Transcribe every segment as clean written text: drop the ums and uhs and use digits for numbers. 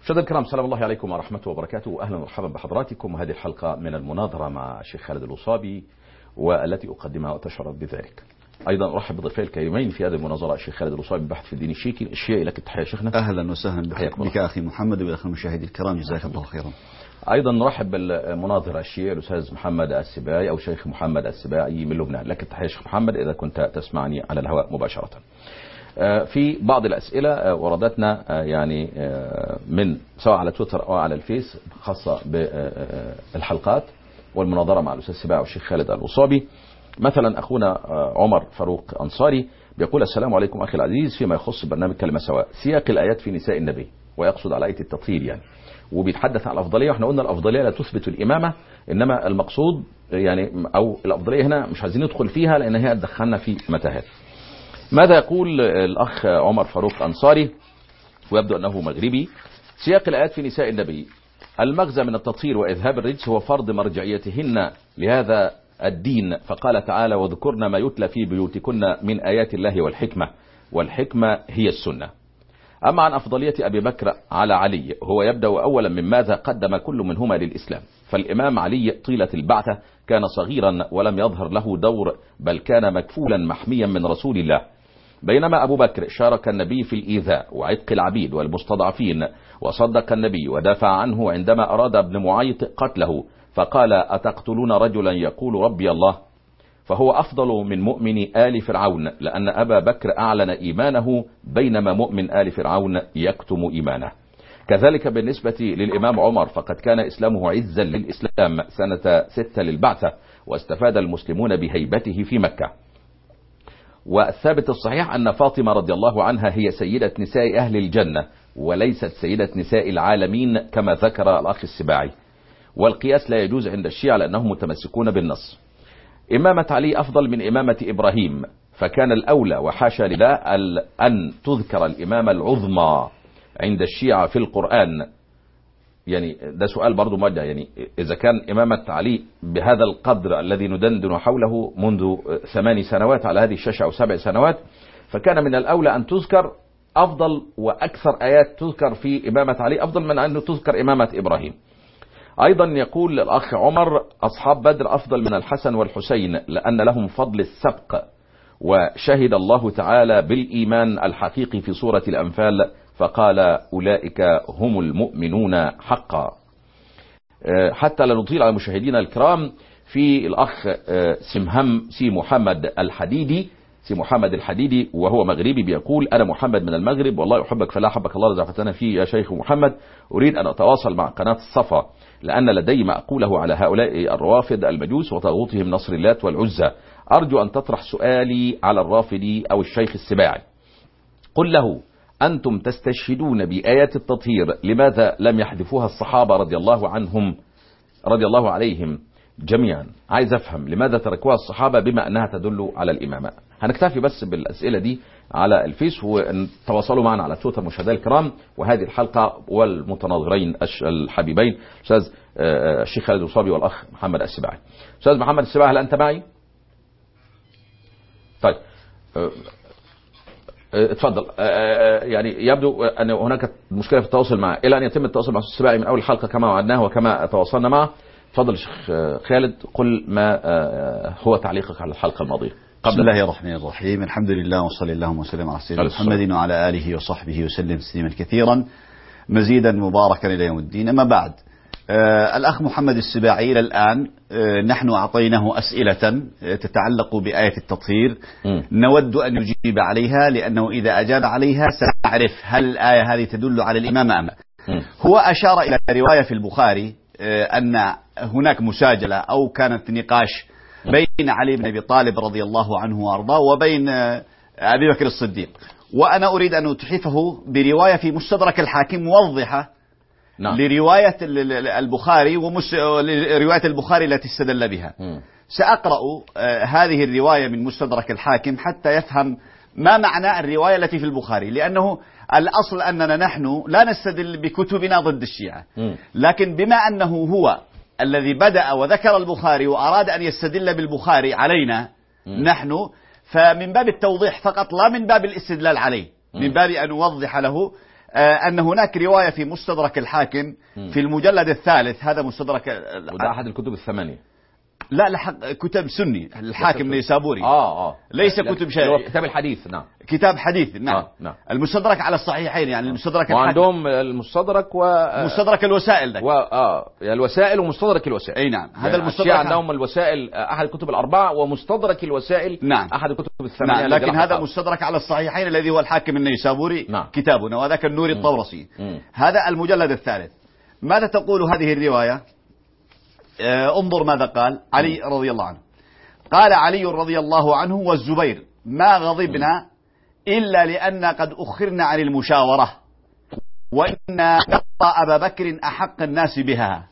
مشاهدينا الكرام، سلام الله عليكم ورحمته وبركاته، اهلا ومرحبا بحضراتكم. وهذه الحلقه من المناظره مع الشيخ خالد الوصابي والتي اقدمها واتشرف بذلك. ايضا ارحب بضيفي الكريمين في هذه المناظره الشيخ خالد الوصابي بحث في الدين الشيعي. لك التحيه شيخنا. اهلا وسهلا بك اخي محمد وبالاخ المشاهدين الكرام، جزاك الله خيرا. ايضا نرحب بالمناظر الشيعي الاستاذ محمد السباعي او شيخ محمد السباعي من لبنان. لك التحيه شيخ محمد اذا كنت تسمعني على الهواء مباشره. في بعض الأسئلة وردتنا يعني من سواء على تويتر أو على الفيس خاصة بالحلقات والمناظرة مع الأستاذ السباعي والشيخ خالد الوصابي. مثلا أخونا عمر فاروق أنصاري بيقول: السلام عليكم أخي العزيز، فيما يخص برنامج كلمة سواء، سياق الآيات في نساء النبي، ويقصد على آية التطهير يعني، وبيتحدث عن الأفضلية. واحنا قلنا الأفضلية لا تثبت الإمامة، إنما المقصود يعني أو الأفضلية هنا مش عايزين ندخل فيها لأن هي تدخلنا في متاهات. ماذا يقول الأخ عمر فاروق أنصاري ويبدو أنه مغربي؟ سياق الآيات في نساء النبي: المغزى من التطهير وإذهاب الرجس هو فرض مرجعيتهن لهذا الدين، فقال تعالى: واذكرن ما يتلى في بيوتكن من آيات الله والحكمة هي السنة. أما عن أفضلية أبي بكر على علي، هو يبدأ أولا من ماذا قدم كل منهما للإسلام. فالإمام علي طيلة البعثة كان صغيرا ولم يظهر له دور، بل كان مكفولا محميا من رسول الله، بينما أبو بكر شارك النبي في الإيذاء وعتق العبيد والمستضعفين، وصدق النبي ودافع عنه عندما أراد ابن معيط قتله، فقال: أتقتلون رجلا يقول ربي الله؟ فهو أفضل من مؤمن آل فرعون، لأن أبا بكر أعلن إيمانه بينما مؤمن آل فرعون يكتم إيمانه. كذلك بالنسبة للإمام عمر، فقد كان إسلامه عزا للإسلام سنة 6 للبعثة، واستفاد المسلمون بهيبته في مكة. والثابت الصحيح أن فاطمة رضي الله عنها هي سيدة نساء أهل الجنة وليست سيدة نساء العالمين كما ذكر الأخ السباعي. والقياس لا يجوز عند الشيعة لأنهم متمسكون بالنص. إمامة علي أفضل من إمامة إبراهيم، فكان الأولى وحاشا لله أن تذكر الإمامة العظمى عند الشيعة في القرآن. يعني ده سؤال برضو موجه، يعني إذا كان إمامة علي بهذا القدر الذي ندندن حوله منذ 8 سنوات على هذه الشاشة أو 7 سنوات، فكان من الأولى أن تذكر أفضل وأكثر آيات تذكر في إمامة علي أفضل من أن تذكر إمامة إبراهيم. أيضا يقول الأخ عمر: أصحاب بدر أفضل من الحسن والحسين لأن لهم فضل السبق، وشهد الله تعالى بالإيمان الحقيقي في سورة الأنفال فقال: أولئك هم المؤمنون حقا. حتى لا نطيل على مشاهدينا الكرام، في الأخ سي محمد الحديدي وهو مغربي بيقول: أنا محمد من المغرب، والله أحبك فلا أحبك الله رزقتنا فيه يا شيخ محمد. أريد أن أتواصل مع قناة الصفا لأن لدي ما أقوله على هؤلاء الروافد المجوس وطاغوتهم نصر اللات والعزى. أرجو أن تطرح سؤالي على الرافدي أو الشيخ السباعي. قل له: أنتم تستشهدون بآيات التطهير، لماذا لم يحذفوها الصحابة رضي الله عليهم جميعا؟ عايز أفهم لماذا تركوها الصحابة بما أنها تدل على الإمامة. هنكتفي بس بالأسئلة دي على الفيس، وتواصلوا معنا على تويتر مشاهدينا الكرام. وهذه الحلقة والمتناظرين الحبيبين أستاذ الشيخ خالد الوصابي والأخ محمد السباعي. أستاذ محمد السباعي، هل أنت معي؟ طيب اتفضل. يعني يبدو أن هناك مشكلة في التواصل معه، إلى أن يتم التواصل مع الأستاذ السباعي من أول الحلقة كما وعدناه وكما تواصلنا معه. تفضل الشيخ خالد، قل ما هو تعليقك على الحلقة الماضية. بسم الله الرحمن الرحيم، الحمد لله وصلى اللهم وسلم على سيدنا محمد وعلى آله وصحبه وسلم تسليما كثيرا مزيدا مباركا إلى يوم الدين. أما بعد، الأخ محمد السباعي إلى الآن نحن أعطيناه أسئلة تتعلق بآية التطهير، نود أن يجيب عليها، لأنه إذا أجاب عليها سنعرف هل الآية هذه تدل على الإمامة أم لا. هو أشار إلى رواية في البخاري أن هناك مساجلة أو كانت نقاش بين علي بن أبي طالب رضي الله عنه وأرضاه وبين أبي بكر الصديق، وأنا أريد أن أتحفه برواية في مستدرك الحاكم موضحة لرواية البخاري ورواية البخاري التي استدل بها. سأقرأ هذه الرواية من مستدرك الحاكم حتى يفهم ما معنى الرواية التي في البخاري، لأنه الأصل أننا نحن لا نستدل بكتبنا ضد الشيعة، لكن بما أنه هو الذي بدأ وذكر البخاري وأراد أن يستدل بالبخاري علينا نحن، فمن باب التوضيح فقط لا من باب الاستدلال عليه، من باب أن نوضح له أن هناك رواية في مستدرك الحاكم في المجلد الثالث، هذا مستدرك وده أحد الكتب الثمانية. لا كتب سني، الحاكم النيسابوري. ليس كتب شيء، كتاب الحديث. نعم، كتاب حديث. نعم. نعم. المستدرك على الصحيحين، يعني المستدرك وعندهم المستدرك مستدرك الوسائل ده. الوسائل ومستدرك الوسائل. اي نعم، هذا المستدرك عندهم الوسائل أحد الكتب الأربعة، ومستدرك الوسائل نعم أحد الكتب الثمانية. نعم. لكن هذا المستدرك على الصحيحين الذي هو الحاكم النيسابوري. نعم. كتابنا، وذاك النوري الطورسي. هذا المجلد الثالث. ماذا تقول هذه الرواية؟ انظر ماذا قال علي رضي الله عنه. قال علي رضي الله عنه والزبير: ما غضبنا إلا لأن قد أخرنا عن المشاورة، وإنا نرى أبا بكر أحق الناس بها.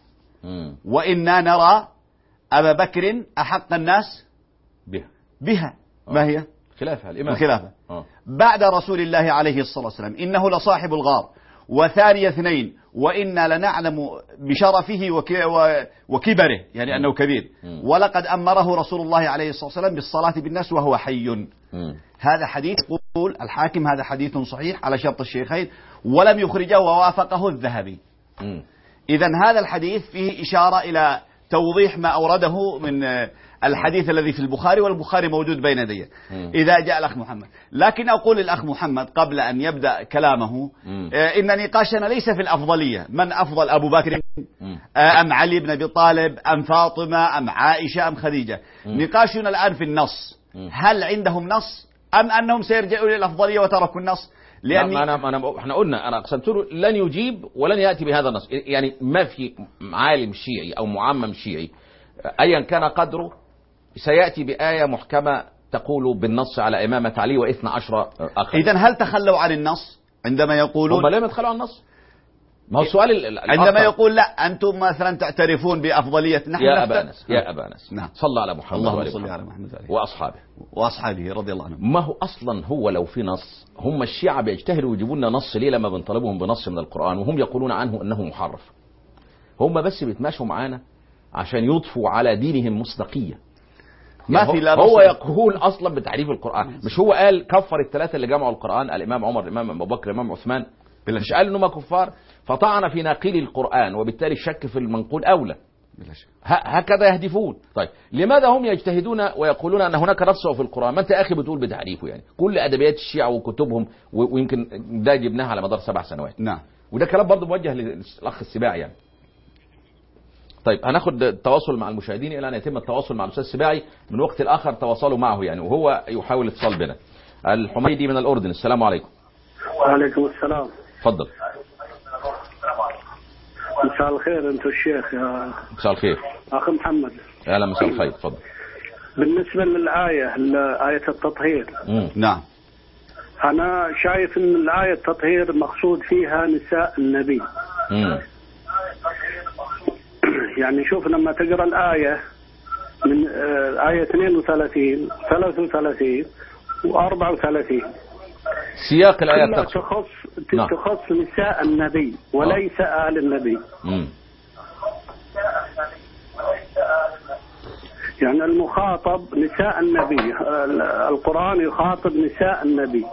وإنا نرى أبا بكر أحق الناس بها. ما هي؟ خلافة الإمام. الخلافة بعد رسول الله عليه الصلاة والسلام. إنه لصاحب الغار، وثاني اثنين، وإنا لنعلم بشرفه وكبره، يعني أنه كبير. ولقد أمره رسول الله عليه الصلاة والسلام بالصلاة بالناس وهو حي. هذا حديث يقول الحاكم هذا حديث صحيح على شرط الشيخين، ولم يخرجه ووافقه الذهبي. إذن هذا الحديث فيه إشارة إلى توضيح ما أورده من الحديث الذي في البخاري، والبخاري موجود بين يدي إذا جاء الأخ محمد. لكن أقول للأخ محمد قبل أن يبدأ كلامه إن نقاشنا ليس في الأفضلية، من أفضل، أبو بكر أم علي بن أبي طالب أم فاطمة أم عائشة أم خديجة. نقاشنا الآن في النص، هل عندهم نص أم أنهم سيرجعوا للأفضلية وتركوا النص؟ لأن احنا قلنا، أنا أقسمت له لن يجيب ولن يأتي بهذا النص. يعني ما في عالم شيعي أو معمم شيعي أيا كان قدره سيأتي بآية محكمة تقول بالنص على إمامة علي و12 أخر. إذن هل تخلوا عن النص عندما يقولون؟ هم لم يتخلوا عن النص. ما هو السؤال عندما يقول لا أنتم مثلا تعترفون بأفضلية نحن يا أبا أنس. يا أبا أنس. نعم. صلى على محمد. اللهم صل على محمد وأصحابه رضي الله عنهم. ما هو أصلا هو لو في نص، هم الشيعة بيجتهدوا ويجيبوا لنا نص ليه لما بنطلبهم بنص من القرآن وهم يقولون عنه أنه محرف؟ هم بس بيتماشوا معانا عشان يضفوا على دينهم مصداقية. ما في لا هو يقول اصلا بتحريف القرآن. مش هو قال كفر الثلاثه اللي جمعوا القرآن، الامام عمر، الامام ابو بكر، الامام عثمان؟ مش قال انهم كفار؟ فطعن في ناقل القرآن، وبالتالي الشك في المنقول اولى. هكذا يهدفون. طيب لماذا هم يجتهدون ويقولون ان هناك نص في القرآن؟ ما انت اخي بتقول بتحريفه. يعني كل ادبيات الشيعة وكتبهم، ويمكن ده جبناها على مدار 7 سنوات. نعم. وده كلام برضه موجه للاخ السباعي يعني. طيب هناخد التواصل مع المشاهدين الى ان يتم التواصل مع الاستاذ السباعي. من وقت لاخر تواصلوا معه يعني، وهو يحاول اتصال بنا. الحميدي من الاردن، السلام عليكم. وعليكم السلام. تفضل. مساء الخير انت الشيخ. يا مساء الخير اخ محمد. اهلا، مساء الخير. تفضل. بالنسبه للايه، آية التطهير. نعم. انا شايف ان الآية التطهير مقصود فيها نساء النبي. يعني شوف لما تقرأ الآية من آية 32 33 و34 سياق الآيات تخص نساء النبي وليس آل النبي. يعني المخاطب نساء النبي، القرآن يخاطب نساء النبي.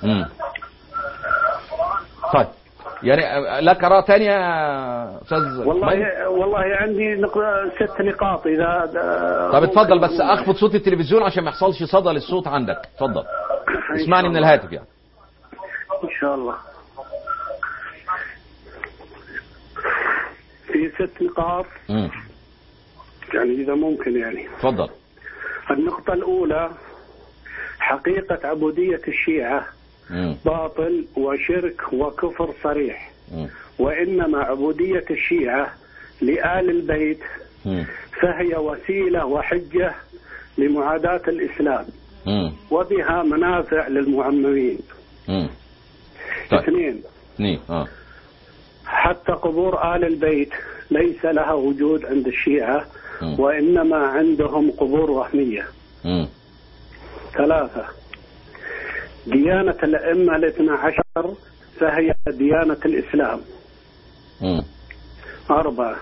طيب يعني لك آراء ثانية يا أستاذ؟ والله عندي 6 نقاط إذا. طب اتفضل، بس أخفض صوت التلفزيون عشان ما يحصلش صدى للصوت عندك. اتفضل اسمعني من الهاتف يعني. إن شاء الله. في 6 نقاط يعني إذا ممكن يعني. اتفضل. النقطة الأولى: حقيقة عبودية الشيعة باطل وشرك وكفر صريح، وإنما عبودية الشيعة لآل البيت فهي وسيلة وحجة لمعاداة الإسلام وبها منافع للمعممين. 2 حتى قبور آل البيت ليس لها وجود عند الشيعة، وإنما عندهم قبور وهمية. 3 ديانة الأئمة ال12 فهي ديانة الإسلام. 4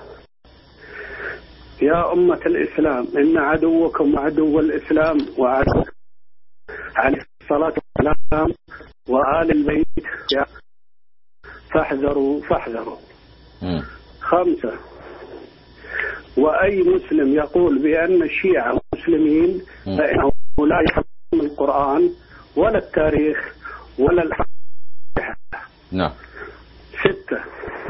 يا أمة الإسلام إن عدوكم عدو الإسلام وعدو عليه الصلاة والسلام وآل البيت فاحذروا. 5. وأي مسلم يقول بأن الشيعة مسلمين فإنه لا يحفظ القرآن ولا التاريخ ولا الحديث. نعم. 6.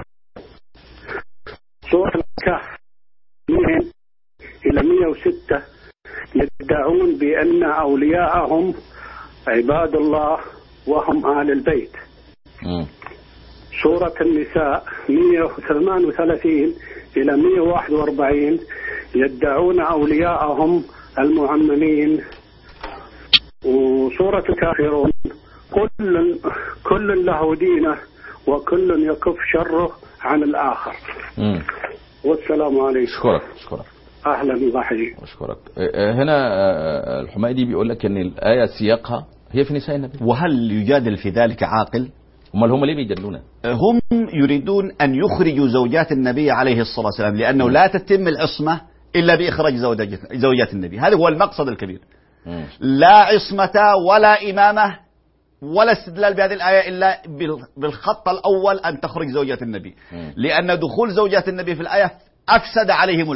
سورة الكهف 2 إلى 106 يدعون بأن أولياءهم عباد الله وهم آل البيت. سورة النساء 138 إلى 141 يدعون أولياءهم المعممين. وسورة الكافرون كل له دينه وكل يكف شره عن الآخر. والسلام عليكم. أشكرك. أهلا ضحي. أشكرك. هنا الحميدي بيقول لك أن الآية سياقها هي في نساء النبي. وهل يجادل في ذلك عاقل؟ امال هم ليه بيجادلونا؟ هم يريدون أن يخرجوا زوجات النبي عليه الصلاة والسلام، لأنه لا تتم العصمة إلا بإخراج زوجات النبي. هذا هو المقصد الكبير. لا عصمة ولا إمامة ولا استدلال بهذه الآية إلا بالخط الأول أن تخرج زوجات النبي، لأن دخول زوجات النبي في الآية أفسد عليهم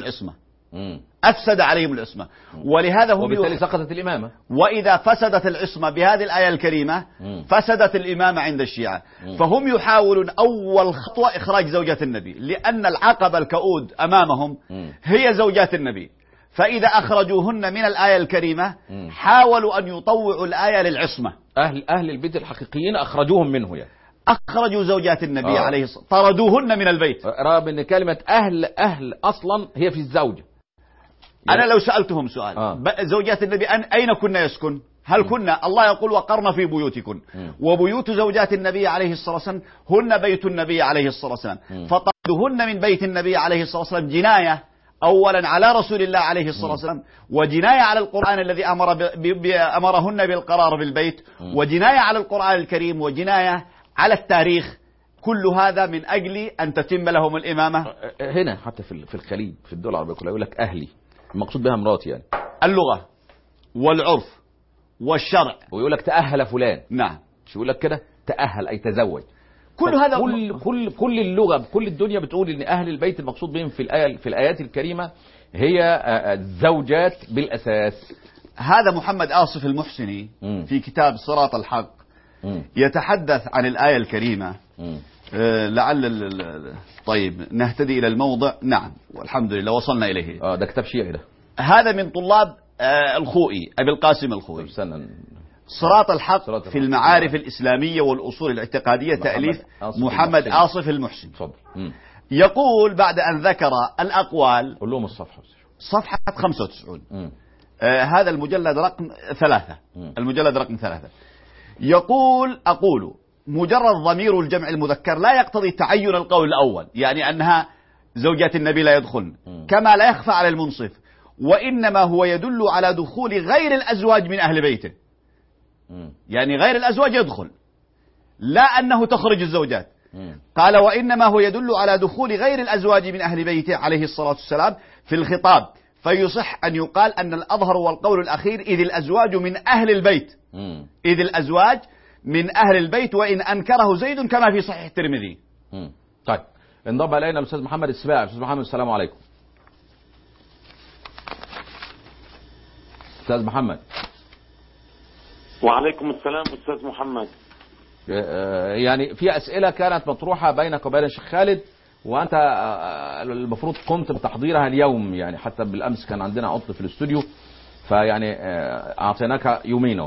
العصمة. ولهذا هم وبالتالي سقطت الإمامة. وإذا فسدت العصمة بهذه الآية الكريمة فسدت الإمامة عند الشيعة. فهم يحاولون أول خطوة إخراج زوجات النبي، لأن العقبة الكؤود أمامهم هي زوجات النبي. فإذا أخرجوهن من الآية الكريمة حاولوا أن يطوعوا الآية للعصمة. أهل البيت الحقيقيين أخرجوهم منه يعني. أخرجوا زوجات النبي عليه الصلاة والسلام، طردوهن من البيت. رغم أن كلمة أهل أصلا هي في الزوجة. أنا لو سألتهم سؤال زوجات النبي أين كنا يسكن؟ هل كنا الله يقول وقرن في بيوتكن، وبيوت زوجات النبي عليه الصلاة والسلام هن بيت النبي عليه الصلاة والسلام، فطردهن من بيت النبي عليه الصلاة والسلام جناية أولا على رسول الله عليه الصلاة والسلام، وجناية على القرآن الذي أمرهن بالقرار في البيت، وجناية على القرآن الكريم، وجناية على التاريخ. كل هذا من أجل أن تتم لهم الإمامة. هنا حتى في الخليج في الدول العربية كلها يقول لك أهلي، المقصود بها مراتي يعني. اللغة والعرف والشرع. ويقول لك تأهل فلان. نعم. شو يقول لك كده؟ تأهل أي تزوج. كل هذا كل اللغة بكل الدنيا بتقول ان اهل البيت المقصود بهم في الايات الكريمة هي الزوجات بالاساس. هذا محمد آصف المحسني في كتاب صراط الحق يتحدث عن الآية الكريمة. لعل طيب نهتدي الى الموضع. نعم والحمد لله وصلنا اليه. ده كتاب شيعي ده. هذا من طلاب الخوئي ابي القاسم الخوئي. صراط الحق في المعارف الإسلامية والأصول الاعتقادية تأليف محمد آصف المحسن. يقول بعد أن ذكر الأقوال، قول لهم الصفحة. صفحة 95. هذا المجلد رقم 3. المجلد رقم 3 يقول: أقول مجرد ضمير الجمع المذكر لا يقتضي تعين القول الأول، يعني أنها زوجات النبي لا يدخلن، كما لا يخفى على المنصف، وإنما هو يدل على دخول غير الأزواج من أهل بيته. يعني غير الأزواج يدخل، لا أنه تخرج الزوجات. قال: وإنما هو يدل على دخول غير الأزواج من أهل بيته عليه الصلاة والسلام في الخطاب، فيصح أن يقال أن الأظهر والقول الأخير إذ الأزواج من أهل البيت. إذ الأزواج من أهل البيت وإن أنكره زيد كما في صحيح الترمذي. طيب انضم إلينا الأستاذ محمد السباعي. أستاذ محمد السلام عليكم. أستاذ محمد. وعليكم السلام أستاذ محمد. يعني في أسئلة كانت مطروحة بينك وبين الشيخ خالد، وأنت المفروض قمت بتحضيرها اليوم، يعني حتى بالأمس كان عندنا عطل في الاستوديو، فيعني أعطيناك يومين.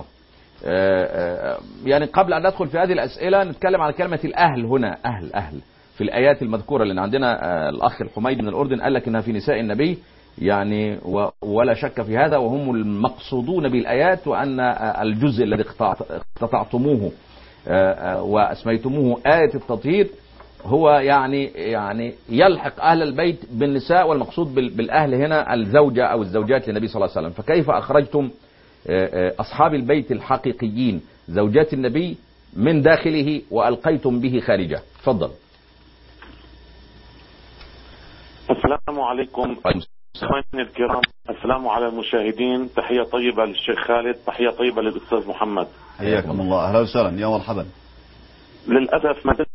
يعني قبل أن ندخل في هذه الأسئلة نتكلم على كلمة الأهل هنا. أهل في الآيات المذكورة، لأن عندنا الأخ الحميدي من الأردن قال لك إنها في نساء النبي، يعني ولا شك في هذا، وهم المقصودون بالآيات، وأن الجزء الذي اقتطعتموه وأسميتموه آية التطهير هو يعني يلحق أهل البيت بالنساء، والمقصود بالأهل هنا الزوجة أو الزوجات للنبي صلى الله عليه وسلم. فكيف أخرجتم أصحاب البيت الحقيقيين زوجات النبي من داخله وألقيتم به خارجه؟ تفضل. السلام عليكم أخواني الكرام، السلام على المشاهدين. تحية طيبة للشيخ خالد، تحية طيبة للأستاذ محمد. حياكم الله، أهلا وسهلا، يا مرحبا. للأسف ما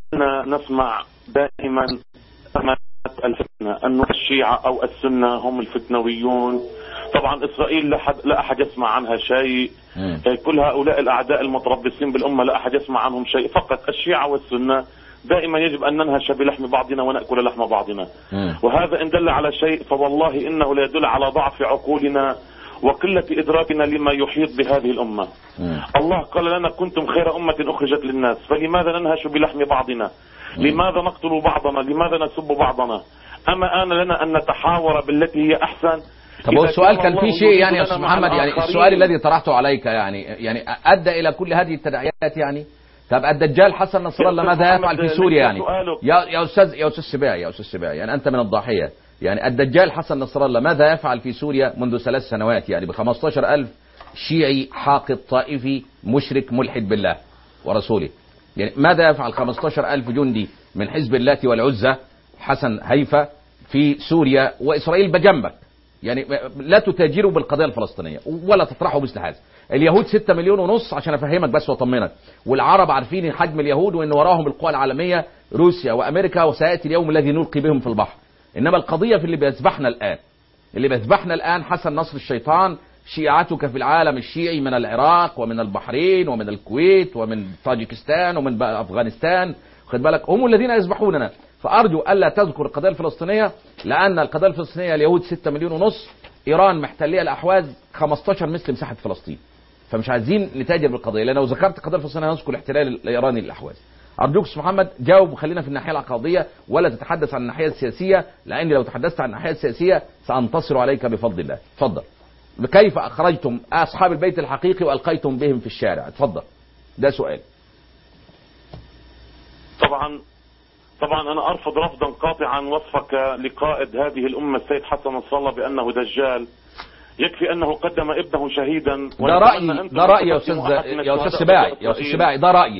كنا نسمع دائما الفتنة أن الشيعة أو السنة هم الفتنويون. طبعا إسرائيل لا أحد يسمع عنها شيء. كل هؤلاء الأعداء المتربصين بالأمة لا أحد يسمع عنهم شيء. فقط الشيعة والسنة دائما يجب أن ننهش بلحم بعضنا ونأكل لحم بعضنا. وهذا إن دل على شيء فوالله إنه لا يدل على ضعف عقولنا وقلة إدراكنا لما يحيط بهذه الأمة. الله قال لنا كنتم خير أمة أخرجت للناس، فلماذا ننهش بلحم بعضنا؟ لماذا نقتل بعضنا؟ لماذا نسب بعضنا؟ أما آن لنا أن نتحاور بالتي هي أحسن. طب هو السؤال كان فيه شيء يعني يا أستاذ محمد، يعني السؤال الذي طرحته عليك يعني أدى إلى كل هذه التداعيات يعني. طب الدجال حسن نصر الله ماذا يفعل في سوريا يعني؟ يا أستاذ سباعي يعني أنت من الضاحية. يعني الدجال حسن نصر الله ماذا يفعل في سوريا منذ 3 سنوات يعني ب15,000 شيعي حاقد طائفي مشرك ملحد بالله ورسوله؟ يعني ماذا يفعل 15,000 جندي من حزب الله والعزة حسن هيفا في سوريا وإسرائيل بجنبك؟ يعني لا تتاجروا بالقضية الفلسطينية ولا تطرحوا مثل هذا. اليهود 6 مليون ونص عشان أفهمك بس وأطمنك، والعرب عارفين حجم اليهود وإن وراهم القوى العالمية روسيا وأمريكا، وسيأتي اليوم الذي نلقي بهم في البحر. إنما القضية في اللي بيذبحنا الآن حسن نصر الشيطان، شيعتك في العالم الشيعي من العراق ومن البحرين ومن الكويت ومن طاجيكستان ومن أفغانستان، خد بالك، هم الذين يذبحوننا. فأرجو ألا تذكر القضية الفلسطينية، لأن القضية الفلسطينية اليهود 6 مليون ونص، إيران محتلية الأحواز 15 مثل مساحة فلسطين، فمش عايزين نتاجر بالقضية، لأن لو ذكرت القضية الفلسطينية نذكر الاحتلال الإيراني للأحواز. أرجوك أستاذ محمد جاوب وخلينا في الناحية العقادية ولا تتحدث عن الناحية السياسية، لأني لو تحدثت عن الناحية السياسية سأنتصر عليك بفضل الله. تفضل. كيف أخرجتم أصحاب البيت الحقيقي وألقيتم بهم في الشارع؟ تفضل، ده سؤال. طبعا أنا أرفض رفضا قاطعا وصفك لقائد هذه الأمة السيد حسن نصر الله بأنه دجال. يكفي أنه قدم ابنه شهيدا. ده رأيي يا أستاذ سباعي،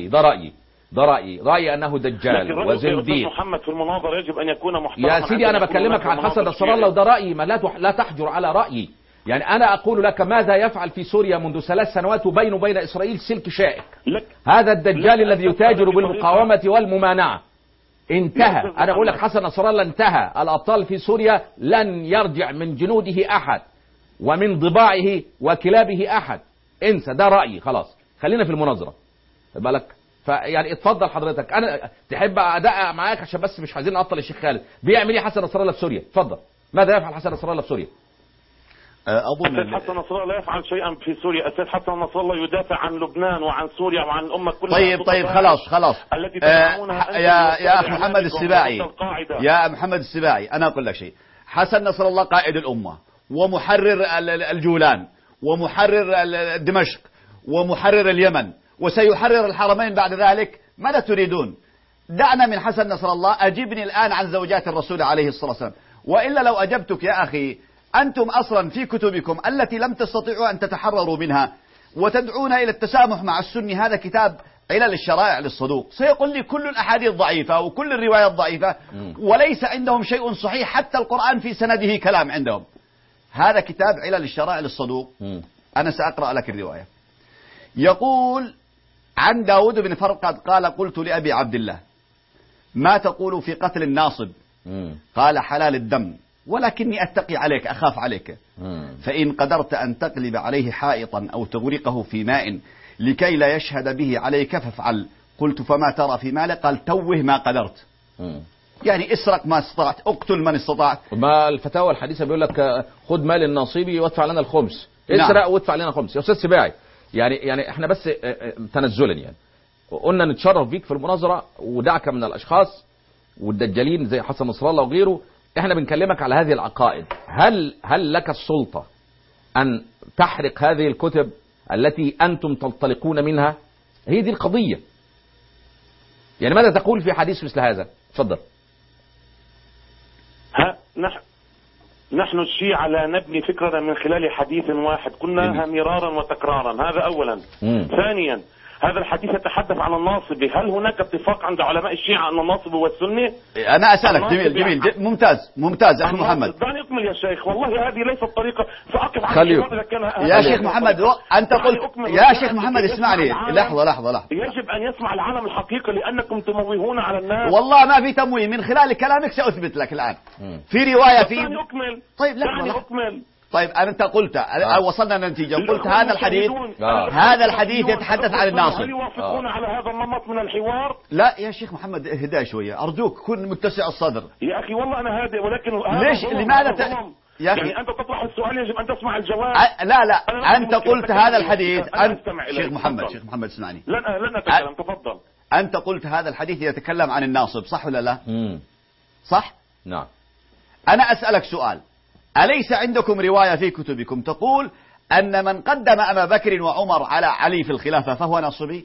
ده رأيي أنه دجال وزنديق. محمد في المناظرة يجب أن يكون محترما. يا سيدي أنا بكلمك عن حسن نصر الله وده رأيي، ما لا تحجر على رأيي. يعني أنا أقول لك ماذا يفعل في سوريا منذ 3 سنوات وبينه وبين إسرائيل سلك شائك. هذا الدجال الذي يتاجر بالمقاومة والممانعة انتهى. أنا أقول لك حسن نصر الله انتهى. الأبطال في سوريا لن يرجع من جنوده أحد ومن ضباعه وكلابه أحد. انسى، ده رأيي خلاص. خلينا في المناظرة بالك. فيعني اتفضل حضرتك، أنا تحب أدقق معاك عشان بس مش عايزين نعطل الشيخ خالد. بيعمل إيه حسن نصر الله في سوريا؟ اتفضل، ماذا يفعل حسن نصر الله في سوريا؟ أظن السيد حسن نصر الله لا يفعل شيئا في سوريا. السيد حسن نصر الله يدافع عن لبنان وعن سوريا وعن الأمة كلها. طيب خلاص يا أخ محمد السباعي، أنا أقول لك شيء. حسن نصر الله قائد الأمة ومحرر الجولان ومحرر دمشق ومحرر اليمن وسيحرر الحرمين بعد ذلك. ماذا تريدون؟ دعنا من حسن نصر الله. أجبني الآن عن زوجات الرسول عليه الصلاة والسلام، وإلا لو أجبتك يا أخي أنتم أصلا في كتبكم التي لم تستطيعوا أن تتحرروا منها وتدعون إلى التسامح مع السني، هذا كتاب علل الشرائع للصدوق، سيقول لي كل الأحاديث ضعيفة وكل الروايات ضعيفة وليس عندهم شيء صحيح، حتى القرآن في سنده كلام عندهم. هذا كتاب علل الشرائع للصدوق. أنا سأقرأ لك الرواية. يقول عن داود بن فرقد قال قلت لأبي عبد الله ما تقول في قتل الناصب؟ قال حلال الدم، ولكني أتقي عليك، أخاف عليك، فإن قدرت أن تقلب عليه حائطا أو تغرقه في ماء لكي لا يشهد به عليك فافعل. قلت فما ترى في ماله؟ قال توه ما قدرت. يعني اسرق ما استطعت، اقتل من استطعت. ما الفتاوى الحديثة بيقول لك خذ مال الناصبي وادفع لنا الخمس، اسرق وادفع لنا خمس. يا أستاذ سباعي يعني احنا بس تنزلا يعني قلنا نتشرف بيك في المناظرة ودعك من الأشخاص والدجالين زي حسن نصر الله وغيره. احنا بنكلمك على هذه العقائد. هل لك السلطة أن تحرق هذه الكتب التي أنتم تنطلقون منها؟ هي دي القضية. يعني ماذا تقول في حديث مثل هذا؟ تفضل. نحن الشيعة لا نبني فكرة من خلال حديث واحد، قلناها مرارا وتكرارا، هذا أولا. ثانيا هذا الحديث يتحدث عن الناصب. هل هناك اتفاق عند علماء الشيعة أن الناصب هو السني؟ أنا أسألك. جميل ممتاز أخي محمد. دعني أكمل يا شيخ، والله هذه ليست طريقة. سأقف عن خليه يا شيخ محمد. أنت قلت يا شيخ محمد اسمعني لحظة. يجب أن يسمع العالم الحقيقة، لأنكم تموهون على الناس. والله ما في تمويه، من خلال كلامك سأثبت لك الآن. في رواية في دعني أكمل. طيب أكمل. طيب أنت قلت وصلنا لنتيجة. قلت هذا الحديث يتحدث عن الناصب. هل يوافقون على هذا النمط من الحوار؟ لا يا شيخ محمد اهدى شوية أرجوك، كن متسع الصدر. يا أخي والله أنا هادئ، ولكن ليش لماذا يعني أنت تطرح السؤال يجب أن تسمع الجواب. لا أنت قلت هذا الحديث. شيخ محمد اسمعني. لن أتكلم، تفضل. أنت قلت هذا الحديث يتكلم عن الناصب، صح ولا لا؟ صح؟ نعم. أنا أسألك سؤال، أليس عندكم رواية في كتبكم تقول أن من قدم أبا بكر وعمر على علي في الخلافة فهو ناصبي؟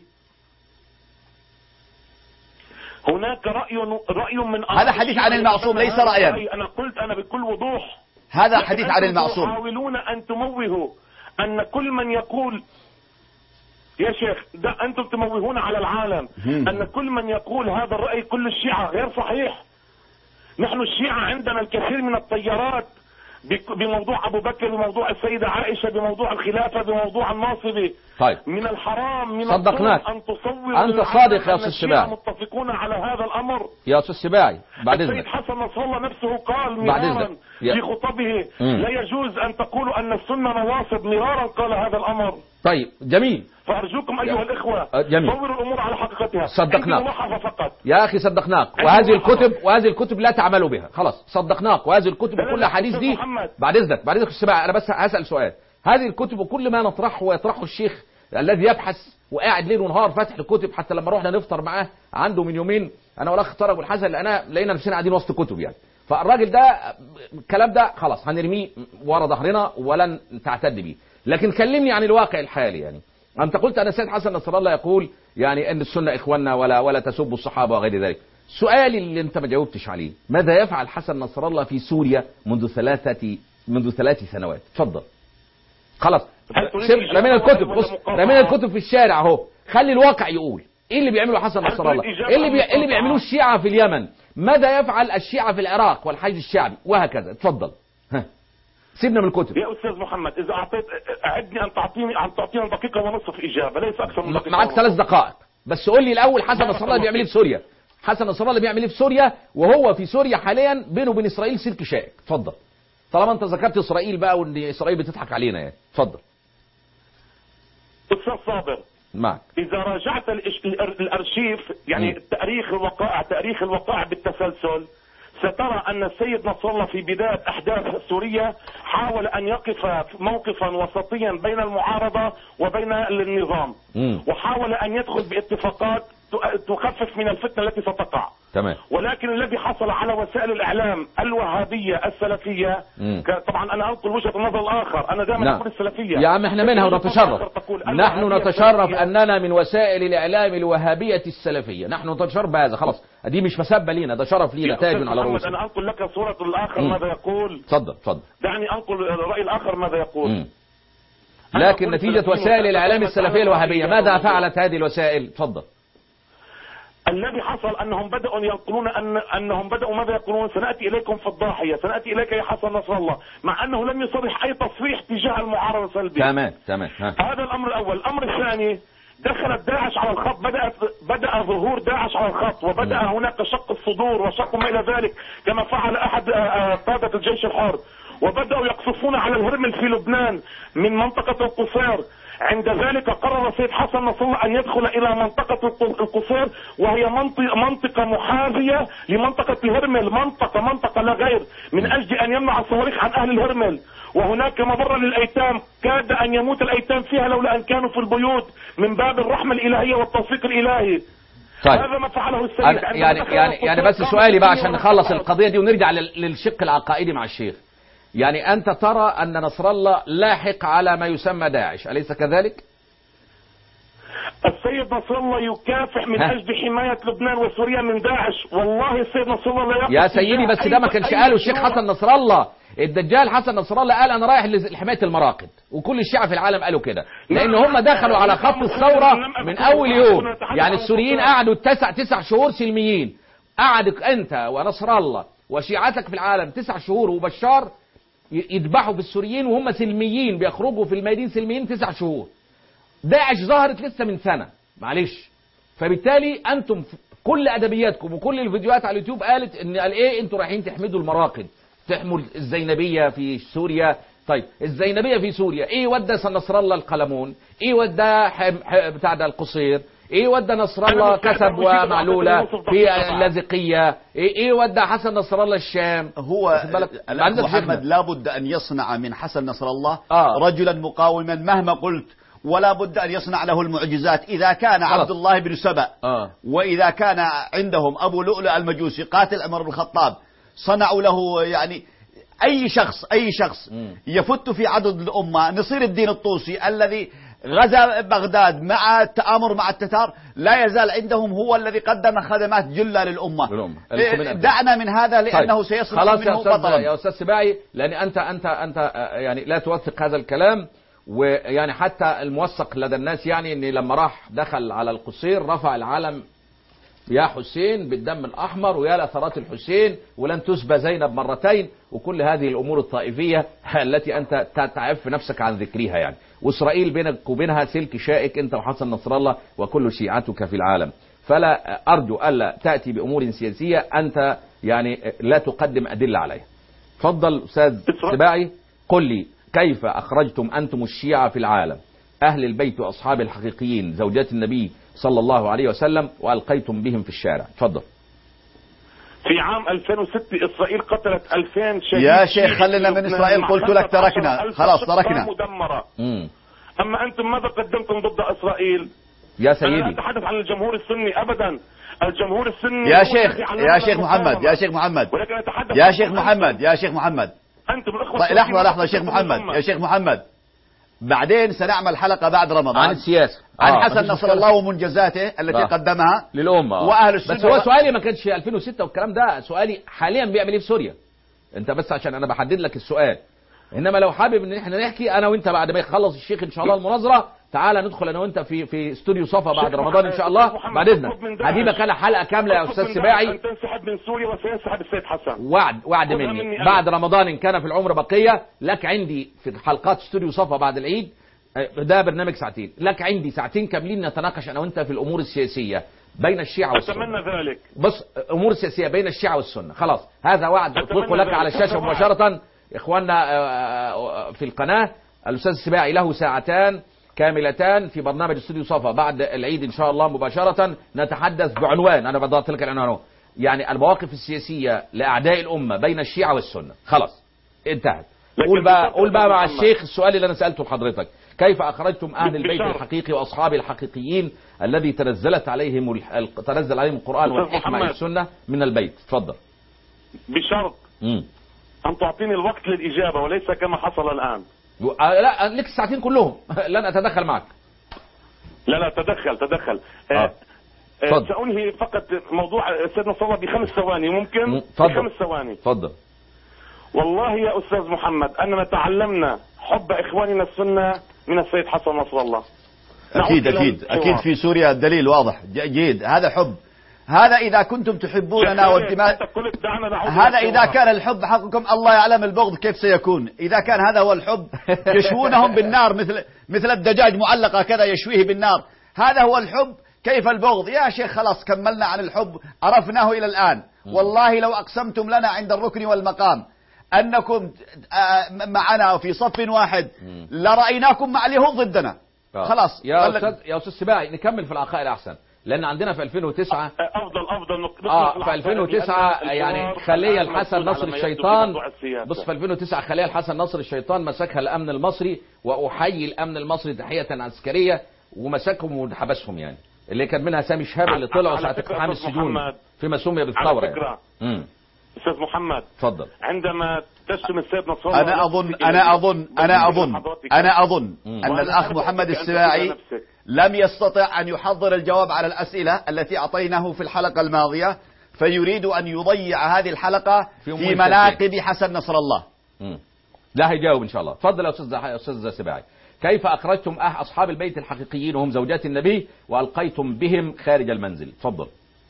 هناك رأي من هذا حديث عن المعصوم ليس رأيا. أنا بكل وضوح هذا حديث عن المعصوم. تحاولون أن تموهوا أن كل من يقول يا شيخ أنتم تموهون على العالم أن كل من يقول هذا الرأي كل الشيعة غير صحيح. نحن الشيعة عندنا الكثير من التيارات بموضوع أبو بكر، بموضوع السيدة عائشة، بموضوع الخلافة، بموضوع الناصبي. طيب. من الحرام صدقناك. أن تصور أنت صادق يا أستاذ السباعي. متفقون على هذا الأمر يا أستاذ السباعي. بعد إذنك. السيد حسن نصر الله نفسه قال مرارا في خطبه لا يجوز أن تقولوا أن السنة نواصب، مرارا قال هذا الأمر. طيب جميل. فأرجوكم أيها الإخوة صوروا الأمور على حقيقتها. صدقناك فقط يا أخي، صدقناك. وهذه الكتب لا تعملوا بها، خلاص صدقناك. وهذه الكتب كل حديث دي بعد إذنك السباعي. أنا بس هسأل سؤال. هذه الكتب وكل ما نطرحه ويطرحه الشيخ الذي يبحث وقاعد ليل ونهار فاتح الكتب، حتى لما رحنا نفطر معاه عنده من يومين انا والاخ طارق والحسن لقينا نفسنا قاعدين وسط كتب يعني. فالراجل ده الكلام ده خلاص هنرميه ورا ظهرنا ولن تعتد به. لكن كلمني عن الواقع الحالي. يعني انت قلت ان السيد حسن نصر الله يقول يعني ان السنه اخواننا ولا تسبوا الصحابه وغير ذلك. سؤالي اللي انت ما جاوبتش عليه، ماذا يفعل حسن نصر الله في سوريا منذ 3 سنوات؟ اتفضل. خلاص رمينا الكتب في الشارع اهو. خلي الواقع يقول ايه اللي بيعمله حسن نصر الله، ايه اللي بيعملوه الشيعة في اليمن، ماذا يفعل الشيعة في العراق والحشد الشعبي وهكذا. اتفضل. سيبنا من الكتب. يا استاذ محمد اذا اعدني ان تعطيني دقيقة ونصف اجابة، ليس اكثر من دقيقة. معك 3 دقائق بس. قول لي الاول حسن نصر الله بيعمل ايه في سوريا. حسن نصر الله بيعمل ايه في سوريا وهو في سوريا حاليا بينه وبين اسرائيل سلك شائك. اتفضل. طالما انت ذكرت اسرائيل بقى وان اسرائيل بتضحك علينا يعني. اتفضل. استاذ صابر معك. اذا راجعت الارشيف يعني تاريخ الوقائع بالتسلسل سترى ان السيد نصر الله في بداية احداث سوريا حاول ان يقف موقفا وسطيا بين المعارضة وبين النظام وحاول ان يدخل باتفاقات تخفف من الفتنة التي ستقع. تمام. ولكن الذي حصل على وسائل الاعلام الوهابية السلفية طبعا انا انقل وجهة النظر الاخر. انا دائما اقول السلفية يا عم احنا منها ونتشرف. نحن نتشرف اننا من وسائل الاعلام الوهابية السلفية. نحن نتشرف بهذا. خلاص دي مش مسبة لينا، ده شرف لينا تاج على رؤوسنا. انا انقل لك صورة الاخر ماذا يقول. اتفضل. دعني انقل رأي الاخر ماذا يقول. لكن نتيجة وسائل الاعلام السلفية الوهابية ماذا فعلت هذه الوسائل؟ اتفضل. الذي حصل انهم بدأوا ينقلون انهم بدأوا ماذا يقولون؟ سنأتي اليكم في الضاحية، سنأتي اليك يا حسن نصر الله، مع انه لم يصرح اي تصريح تجاه المعارضة سلبي. تمام. هذا الامر الاول. الامر الثاني، دخلت داعش على الخط، بدأ ظهور داعش على الخط وبدأ هناك شق الصدور وشق ما الى ذلك كما فعل احد قادة الجيش الحر، وبدأوا يقصفون على الهرمل في لبنان من منطقة القصير. عند ذلك قرر السيد حسن نصر الله ان يدخل الى منطقة القصير وهي منطقة محاذية لمنطقة الهرمل، منطقة لا غير، من اجل ان يمنع الصواريخ عن اهل الهرمل. وهناك مبرة للايتام كاد ان يموت الايتام فيها لولا ان كانوا في البيوت من باب الرحمة الالهية والتوفيق الالهي. طيب. هذا ما فعله السيد. يعني بس سؤالي بقى عشان نخلص القضية دي ونرجع للشق العقائدي مع الشيخ. يعني أنت ترى أن نصر الله لاحق على ما يسمى داعش، أليس كذلك؟ السيد نصر الله يكافح من أجل حماية لبنان وسوريا من داعش. والله السيد نصر الله لا يا سيدي بس ده ما كانش قاله الشيخ حسن نصر الله. الدجال حسن نصر الله قال انا رايح لحمايه المراقد، وكل الشيعة في العالم قالوا كده، لان هم دخلوا على خط الثوره من اول يوم. يعني السوريين قعدوا 9 شهور سلميين، قعدك انت ونصر الله وشيعتك في العالم 9 شهور، وبشار يذبحوا في السوريين وهم سلميين، بيخرجوا في الميادين سلميين 9 شهور. داعش ظهرت لسه من سنه، معلش. فبالتالي انتم كل ادبياتكم وكل الفيديوهات على اليوتيوب قالت ان قال ايه، انتوا رايحين تحمدوا المراقد، تحموا الزينبيه في سوريا. طيب الزينبيه في سوريا ايه ودى نصر الله القلمون؟ ايه ودى بتاع ده القصير؟ ايه ودى نصر الله كسب ومعلولة في اللاذقية؟ ايه ودى حسن نصر الله الشام؟ هو محمد لابد ان يصنع من حسن نصر الله رجلا مقاوما مهما قلت، ولا بد ان يصنع له المعجزات. اذا كان عبد الله بن سبأ واذا كان عندهم ابو لؤلؤ المجوسي قاتل عمر بن الخطاب صنعوا له، يعني اي شخص يفت في عدد الامة. نصير الدين الطوسي الذي غزا بغداد مع التآمر مع التتار لا يزال عندهم هو الذي قدم خدمات جلة للأمة. دعنا من هذا لأنه سيصبح منه بطلا. يا أستاذ سباعي، لأن أنت يعني لا توثق هذا الكلام، ويعني حتى الموثق لدى الناس يعني ان لما راح دخل على القصير رفع العلم يا حسين بالدم الأحمر ويا لأثرات الحسين ولن تسبى زينب مرتين، وكل هذه الأمور الطائفية التي أنت تعف نفسك عن ذكرها يعني. وإسرائيل بينك وبينها سلك شائك أنت وحسن نصر الله وكل شيعتك في العالم. فلا أرجو ألا تأتي بأمور سياسية أنت يعني لا تقدم أدلة عليها. تفضل أستاذ سباعي، قل لي كيف أخرجتم أنتم الشيعة في العالم أهل البيت وأصحاب الحقيقيين زوجات النبي صلى الله عليه وسلم وألقيتم بهم في الشارع؟ تفضل. في عام 2006 إسرائيل قتلت 2000 شهيد. يا شيخ خلينا من إسرائيل، قلت لك تركنا خلاص تركنا. مدمرة. أما أنتم ماذا قدمتم ضد إسرائيل؟ يا سيدي أنا لا أتحدث عن الجمهور السني أبدا. الجمهور السني يا شيخ محمد يا شيخ محمد يا شيخ محمد أنتم الأخوة. لحظة يا شيخ محمد بعدين سنعمل حلقة بعد رمضان عن السياسة عن حسن نصر الله ومنجزاته التي قدمها للأمة وأهل السنة. بس هو سؤالي ما كانش 2006 والكلام ده، سؤالي حاليا بيعمل ايه في سوريا؟ انت بس عشان انا بحدد لك السؤال. انما لو حابب ان احنا نحكي انا وانت بعد ما يخلص الشيخ ان شاء الله المناظرة، تعالى ندخل انا وانت في استوديو صفا بعد رمضان ان شاء الله. بعد اذنك هجيبك انا حلقة كاملة يا استاذ سباعي. أن تنسحب من سوريا وسينسحب السيد حسن. وعد مني بعد رمضان ان كان في العمر بقية لك عندي في حلقات استوديو صفا بعد العيد، ده برنامج ساعتين، لك عندي ساعتين كاملين نتناقش انا وانت في الامور السياسية بين الشيعة والسنة. أتمنى ذلك. بص، امور سياسية بين الشيعة والسنة، خلاص هذا وعد اطلقه لك على الشاشة مباشرة. اخواننا في القناة الاستاذ السباعي له ساعتان كاملتان في برنامج استوديو صفا بعد العيد ان شاء الله مباشرة، نتحدث بعنوان، انا بضغط لك العنوان، يعني المواقف السياسية لاعداء الامة بين الشيعة والسنة. خلاص انتهت. قول بقى مع الشيخ السؤال اللي انا سألته لحضرتك، كيف أخرجتم أهل البيت الحقيقي وأصحاب الحقيقيين الذي تنزل عليهم القرآن والحكمة والسنة من البيت؟ تفضل. بشرط أن تعطيني الوقت للإجابة وليس كما حصل الآن. لا لك الساعتين كلهم لن أتدخل معك. لا تدخل. سأنهي فقط موضوع سيدنا صلى الله ب5 ثواني ممكن؟ ب5 ثواني. تفضل. والله يا أستاذ محمد أننا تعلمنا حب إخواننا السنة من السيد حسن نصر الله. أكيد في سوريا الدليل واضح جيد. هذا حب، هذا إذا كنتم تحبوننا والدماء، هذا إذا كان الحب حقكم الله يعلم البغض كيف سيكون. إذا كان هذا هو الحب يشوونهم بالنار مثل الدجاج معلقة كذا يشويه بالنار، هذا هو الحب. كيف البغض يا شيخ؟ خلاص كملنا عن الحب، عرفناه إلى الآن. والله لو أقسمتم لنا عند الركن والمقام أنكم معنا في صف واحد لرأيناكم مع اليهود ضدنا. خلاص يا أستاذ سباعي نكمل في العقائد أحسن، لأن عندنا في 2009 أفضل في 2009 يعني خلية الحسن نصر الشيطان. بص في 2009 خلية الحسن نصر الشيطان مسكها الأمن المصري، وأحيي الأمن المصري تحية عسكرية، ومسكهم وحبسهم يعني، اللي كان منها سامي شهاب اللي طلعوا ساعة اقتحام السجون فيما سمي بالثورة يعني. أستاذ محمد تفضل. عندما تشتم السيد نصر الله أنا أظن أن الأخ محمد السباعي لم يستطع أن يحضر الجواب على الأسئلة التي أعطيناه في الحلقة الماضية، فيريد أن يضيع هذه الحلقة في مناقب حسن نصر الله. لا هيجاوب ان شاء الله. تفضل يا استاذ سباعي. كيف اخرجتم اصحاب البيت الحقيقيين وهم زوجات النبي والقيتم بهم خارج المنزل؟ تفضل.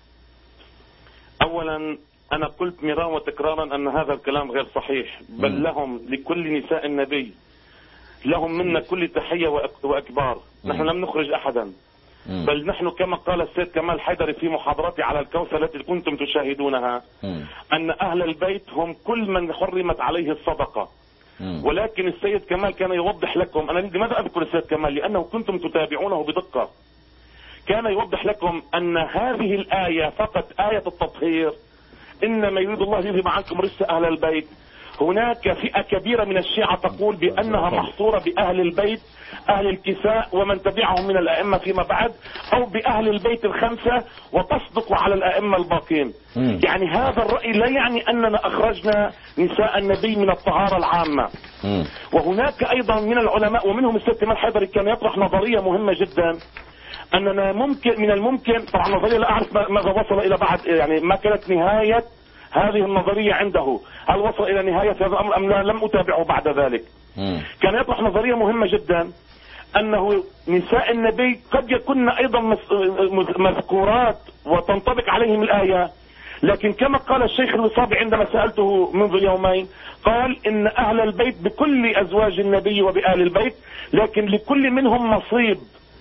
اولا انا قلت مرارا وتكرارا ان هذا الكلام غير صحيح، بل لهم لكل نساء النبي لهم منا كل تحية واكبار. نحن لم نخرج احدا، بل نحن كما قال السيد كمال حيدري في محاضرته على الكوثر التي كنتم تشاهدونها ان اهل البيت هم كل من حرمت عليه الصدقة. ولكن السيد كمال كان يوضح لكم، انا لماذا اذكر السيد كمال؟ لانه كنتم تتابعونه بدقة. كان يوضح لكم ان هذه الآية فقط آية التطهير، انما يريد الله ليذهب عنكم رجس اهل البيت. هناك فئة كبيرة من الشيعة تقول بانها محصورة باهل البيت، اهل الكساء ومن تبعهم من الائمة فيما بعد، او باهل البيت الخمسة وتصدق على الائمة الباقين. يعني هذا الرأي لا يعني اننا اخرجنا نساء النبي من الطهارة العامة. وهناك ايضا من العلماء ومنهم السيد كمال حيدري كان يطرح نظرية مهمة جدا، اننا ممكن من الممكن، طبعا نظرية لا اعرف ماذا وصل الى بعد، يعني ما كانت نهاية هذه النظرية عنده، هل وصل الى نهاية هذا الامر ام لا، لم اتابعه بعد ذلك. كان يطرح نظرية مهمة جدا، انه نساء النبي قد يكون ايضا مذكورات وتنطبق عليهم الآية، لكن كما قال الشيخ الوصابي عندما سألته منذ يومين، قال ان اهل البيت بكل ازواج النبي وبآل البيت، لكن لكل منهم نصيب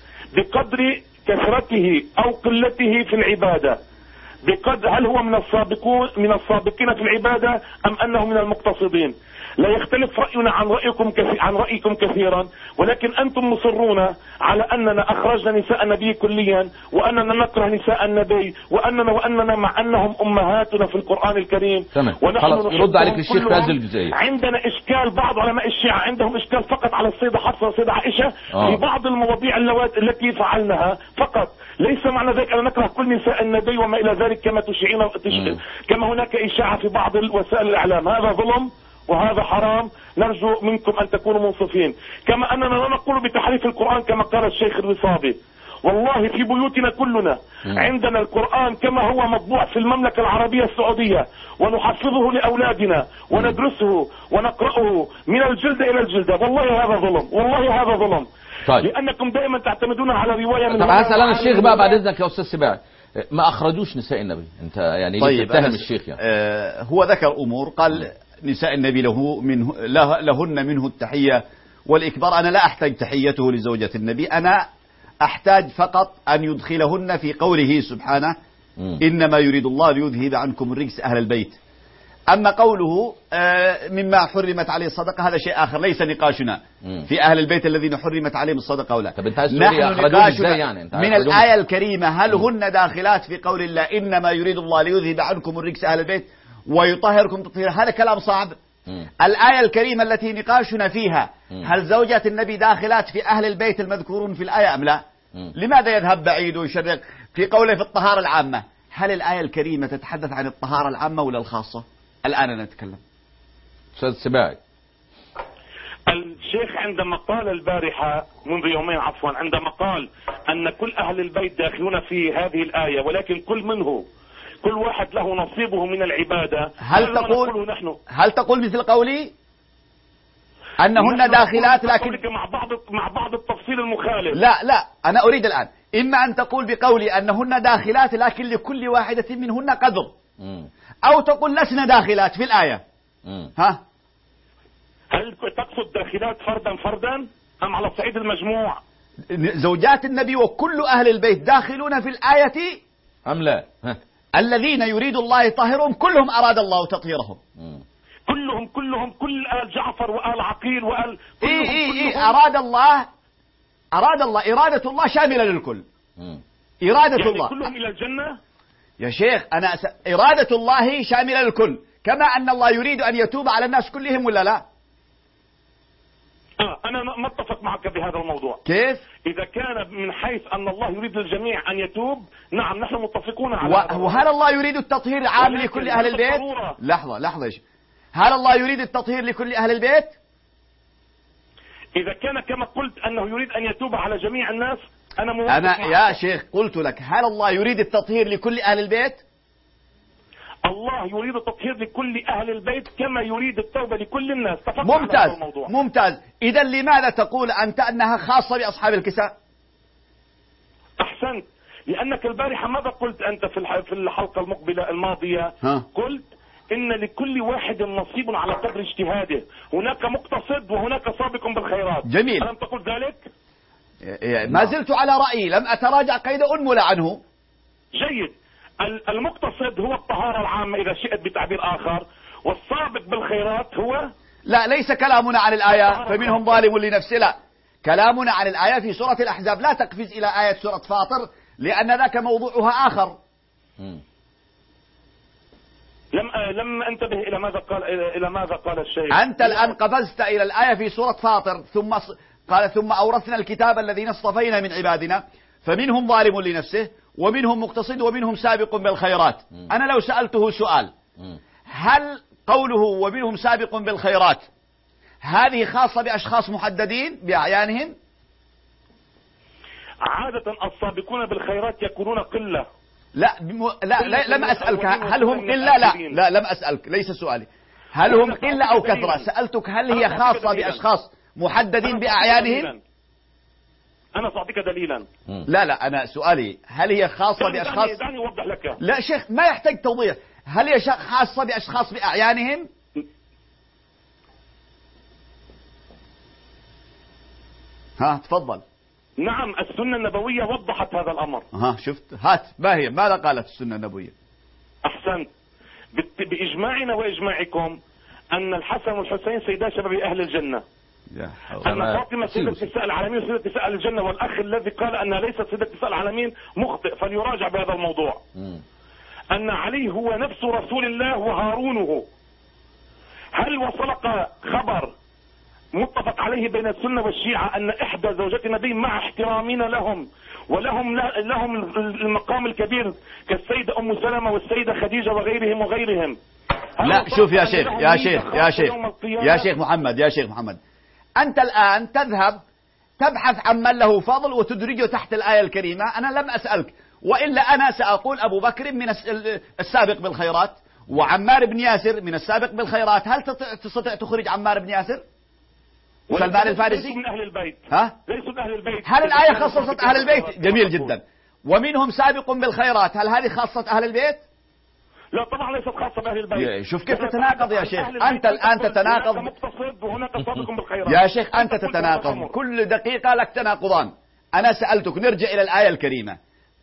بقدر كثرته او قلته في العبادة، بقدر هل هو من السابقين في العبادة ام انه من المقتصدين. لا يختلف رأينا عن رأيكم كثيرا، ولكن أنتم مصرون على أننا أخرجنا نساء النبي كليا، وأننا نكره نساء النبي، وأننا مع أنهم أمهاتنا في القرآن الكريم. ونحن يرد عليك الشيخ في هذه الجزئية. عندنا إشكال، بعض علماء الشيعة عندهم إشكال فقط على السيدة حفصة والسيدة عائشة في بعض المواضيع التي فعلناها فقط. ليس معنى ذلك أن نكره كل نساء النبي وما إلى ذلك كما تشيعون، كما هناك إشاعة في بعض وسائل الإعلام. هذا ظلم وهذا حرام، نرجو منكم أن تكونوا منصفين. كما أننا لا نقول بتحريف القرآن كما قال الشيخ الوصابي. والله في بيوتنا كلنا عندنا القرآن كما هو مطبوع في المملكة العربية السعودية، ونحفظه لأولادنا وندرسه ونقرأه من الجلدة إلى الجلدة. والله هذا ظلم، والله هذا ظلم. طيب. لأنكم دائما تعتمدون على رواية من طب هسأل أنا الشيخ بقى بعد إذنك يا أستاذ سباعي، ما أخرجوش نساء النبي؟ أنت يعني طيب تتهم الشيخ يعني. هو ذكر أمور، قال نساء النبي لهن منه التحية والإكبار. أنا لا أحتاج تحيته لزوجة النبي، أنا أحتاج فقط أن يدخلهن في قوله سبحانه إنما يريد الله ليذهب عنكم الرجس أهل البيت. أما قوله مما حرمت عليه الصدقة هذا شيء آخر، ليس نقاشنا في أهل البيت الذين حرمت عليهم الصدقة ولا. نحن نقاشنا يعني من الآية الكريمة هل هن داخلات في قول الله إنما يريد الله ليذهب عنكم الرجس أهل البيت ويطهركم تطهيرا؟ هذا كلام صعب. الآية الكريمة التي نقاشنا فيها هل زوجات النبي داخلات في أهل البيت المذكورون في الآية أم لا؟ لماذا يذهب بعيد ويشرق في قوله في الطهارة العامة؟ هل الآية الكريمة تتحدث عن الطهارة العامة ولا الخاصة؟ الآن نتكلم. أستاذ سباعي، الشيخ عندما قال البارحة منذ يومين عندما قال أن كل أهل البيت داخلون في هذه الآية، ولكن كل واحد له نصيبه من العبادة، هل تقول مثل قولي أنهن داخلات لكن مع بعض التفصيل المخالف؟ لا أنا أريد الآن إما أن تقول بقولي أنهن داخلات لكن لكل واحدة منهن قدر، أو تقول لسنا داخلات في الآية. ها؟ هل تقصد داخلات فردا أم على صعيد المجموع؟ زوجات النبي وكل أهل البيت داخلون في الآية أم لا؟ الذين يريد الله يطهرهم كلهم أراد الله تطهيرهم. كلهم كل آل جعفر وآل عقيل وآل كلهم. أراد الله إرادة الله شاملة للكل. إرادة يعني الله كلهم إلى الجنة يا شيخ. إرادة الله شاملة للكل، كما أن الله يريد أن يتوب على الناس كلهم ولا لا؟ أنا ما اتفق معك بهذا الموضوع. كيف؟ إذا كان من حيث أن الله يريد للجميع أن يتوب، نعم نحن متفقون على هذا. وهل الله يريد التطهير عام لكل أهل البيت؟ لحظة هل الله يريد التطهير لكل أهل البيت؟ إذا كان كما قلت أنه يريد أن يتوب على جميع الناس أنا موافق. يا شيخ قلت لك هل الله يريد التطهير لكل أهل البيت؟ الله يريد التطهير لكل أهل البيت كما يريد التوبة لكل الناس. ممتاز ممتاز. إذا لماذا تقول أنت أنها خاصة بأصحاب الكساء؟ أحسنت، لأنك البارحة ماذا قلت أنت في الحلقة المقبلة الماضية؟ قلت إن لكل واحد نصيب على قدر اجتهاده، هناك مقتصد وهناك سابق بالخيرات. جميل. ألم تقل ذلك؟ ما زلت على رأيي، لم أتراجع قيد أنمل عنه. جيد. المقتصد هو الطهارة العامة إذا شئت بتعبير آخر، والسابق بالخيرات هو لا، ليس كلامنا عن الآية فمنهم ظالم لنفسه، لا، كلامنا عن الآية في سورة الأحزاب. لا تقفز إلى آية سورة فاطر لأن ذاك موضوعها آخر. لم انتبه إلى ماذا قال الشيخ. أنت الآن قفزت إلى الآية في سورة فاطر، ثم أورثنا الكتاب الذين اصطفينا من عبادنا فمنهم ظالم لنفسه ومنهم مقتصد ومنهم سابق بالخيرات. أنا لو سألته سؤال، هل قوله ومنهم سابق بالخيرات هذه خاصة بأشخاص محددين بأعيانهم؟ عادة السابقون بالخيرات يكونون قلة. لا لم أسألك هل هم قلة. لا لم أسألك، ليس سؤالي هل هم قلة أو كثرة، سألتك هل هي خاصة بأشخاص محددين بأعيانهم؟ أنا سأعطيك دليلا. لا أنا سؤالي هل هي خاصة بأشخاص؟ دعني أوضح لك. لا شيخ ما يحتاج توضيح. هل هي خاصة بأشخاص بأعيانهم؟ تفضل. نعم، السنة النبوية وضحت هذا الأمر. شفت، ما هي ماذا قالت السنة النبوية؟ أحسنت. بإجماعنا وإجماعكم أن الحسن والحسين سيدا شباب أهل الجنة، أن فاطمة سيدة نساء العالمين وسيدة نساء الجنة، والأخ الذي قال أنها ليست سيدة نساء العالمين مخطئ فليراجع بهذا الموضوع. أن علي هو نفس رسول الله وهارونه. هل وصلك خبر متفق عليه بين السنة والشيعة أن إحدى زوجات النبي مع احترامنا لهم ولهم المقام الكبير كالسيدة أم سلمة والسيدة خديجة وغيرهم لا شوف يا شيخ محمد أنت الآن تذهب تبحث عن من له فضل وتدرجه تحت الآية الكريمة. أنا لم أسألك، وإلا أنا سأقول أبو بكر من السابق بالخيرات وعمار بن ياسر من السابق بالخيرات. هل تستطيع تخرج عمار بن ياسر سلمان الفارسي؟ ليسوا من أهل البيت. ليسوا من أهل البيت. هل الآية خصصت أهل البيت؟ جميل جدا. ومنهم سابق بالخيرات، هل هذه خاصة أهل البيت؟ لا طبعا ليست خاصة بأهل البيت. شوف كيف تتناقض يا شيخ. أنت الآن تتناقض يا شيخ، أنت تتناقض كل دقيقة لك تناقضان. أنا سألتك نرجع إلى الآية الكريمة.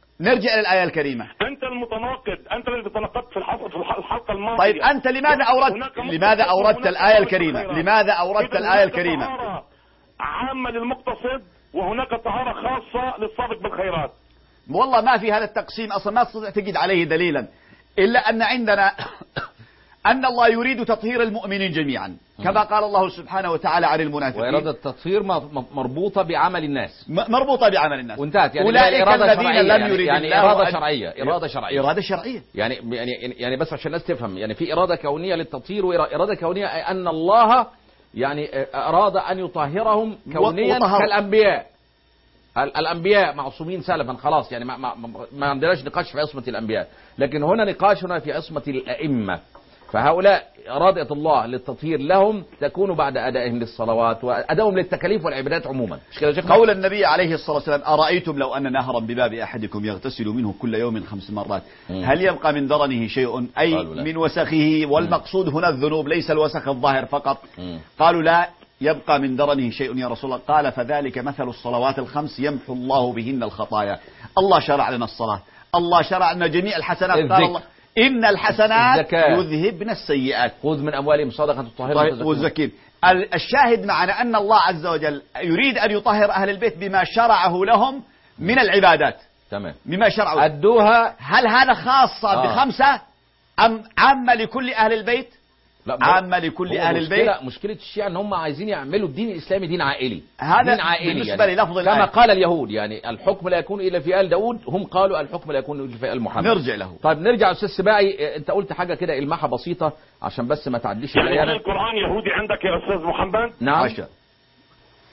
أنت المتناقض، أنت الذي تناقضت في الحلقة الماضية. طيب أنت لماذا أوردت الآية الكريمة؟ عامة للمقتصد وهناك طهارة خاصة للسابق بالخيرات. والله ما في هذا التقسيم أصلا، ما تستطيع تجد عليه دليلا، إلا أن عندنا أن الله يريد تطهير المؤمنين جميعا كما قال الله سبحانه وتعالى عن المنافقين. وإرادة التطهير مربوطة بعمل الناس، وانتهت. يعني أولئك الذين لم يريد يعني إرادة شرعية. يعني بس عشان الناس تفهم، يعني في إرادة كونية للتطهير وإرادة كونية أن الله يعني أراد أن يطهرهم كونيا كالأنبياء. الأنبياء معصومين سلفا خلاص، يعني ما عندناش نقاش في عصمة الأنبياء، لكن هنا نقاشنا في عصمة الأئمة. فهؤلاء إرادة الله للتطهير لهم تكون بعد أدائهم للصلوات وأدائهم للتكاليف والعبادات عموما. قول النبي عليه الصلاة والسلام: أرأيتم لو أن نهرا بباب أحدكم يغتسل منه كل يوم 5 مرات هل يبقى من درنه شيء؟ أي من وسخه، والمقصود هنا الذنوب ليس الوسخ الظاهر فقط. قالوا لا يبقى من درنه شيء يا رسول الله. قال: فذلك مثل الصلوات ال5 يمحو الله بهن الخطايا. الله شرع لنا الصلاة، الله شرع لنا جميع الحسنات. قال الله: إن الحسنات يذهبن السيئات. خذ من أموالهم صدقة تطهرهم وزكيهم. الشاهد معنا أن الله عز وجل يريد أن يطهر أهل البيت بما شرعه لهم من العبادات. تمام. بما شرعه أدوها. هل هذا خاصة ب5 أم عامة لكل أهل البيت؟ لا، عامة لكل أهل البيت. مشكلة الشيعة أن هم عايزين يعملوا الدين الإسلامي دين عائلي. هذا دين عائلي بالنسبة يعني للفظ كما قال اليهود، يعني الحكم لا يكون إلا في آل داود، هم قالوا الحكم لا يكون إلا في آل محمد. نرجع له. طيب نرجع أستاذ سباعي، أنت قلت حاجة كده إلماحة بسيطة عشان بس ما تعديش يعني القرآن يهودي عندك يا أستاذ محمد؟ نعم.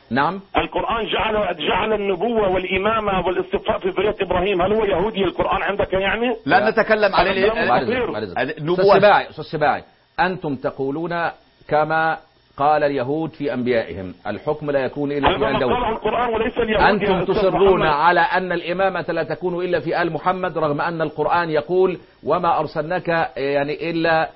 نعم. القرآن جعل النبوة والإمامة والاصطفاء في ذرية إبراهيم، هل هو يهودي القرآن عندك يعني؟ لا نتكلم عن النبوة. أستاذ سباعي، أنتم تقولون كما قال اليهود في أنبيائهم الحكم لا يكون إلا في آل داود. أنتم تصرون على أن الإمامة لا تكون إلا في آل محمد، رغم أن القرآن يقول وما أرسلناك يعني إلا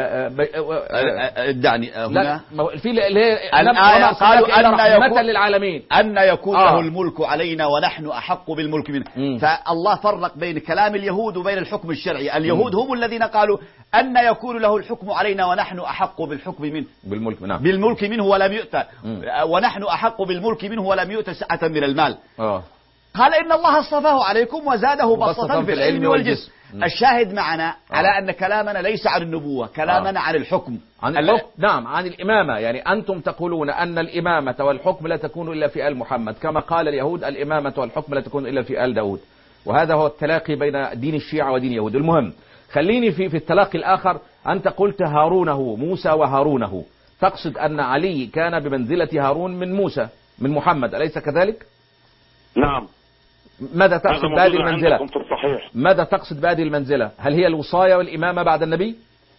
دعني هنا في الآية قالوا رحمة للعالمين أن يكون له الملك علينا ونحن أحق بالملك منه. فالله فرق بين كلام اليهود وبين الحكم الشرعي. اليهود هم الذين قالوا أن يكون له الحكم علينا ونحن أحق بالحكم منه بالملك منه ولم يؤت، ونحن أحق بالملك منه ولم يؤت سعة من المال. قال إن الله اصطفاه عليكم وزاده بسطة في العلم والجسم. الشاهد معنا على أن كلامنا ليس عن النبوة، كلامنا عن الحكم. نعم، عن الإمامة. يعني أنتم تقولون أن الإمامة والحكم لا تكون إلا في آل محمد، كما قال اليهود الإمامة والحكم لا تكون إلا في آل داود. وهذا هو التلاقي بين دين الشيعة ودين اليهود. المهم خليني في التلاقي الآخر. أنت قلت هارونه، موسى وهارونه، تقصد أن علي كان بمنزلة هارون من موسى من محمد، أليس كذلك؟ نعم. ماذا تقصد بهذه المنزلة؟ ماذا تقصد بهذه المنزلة؟ هل هي الوصاية والإمامة بعد النبي؟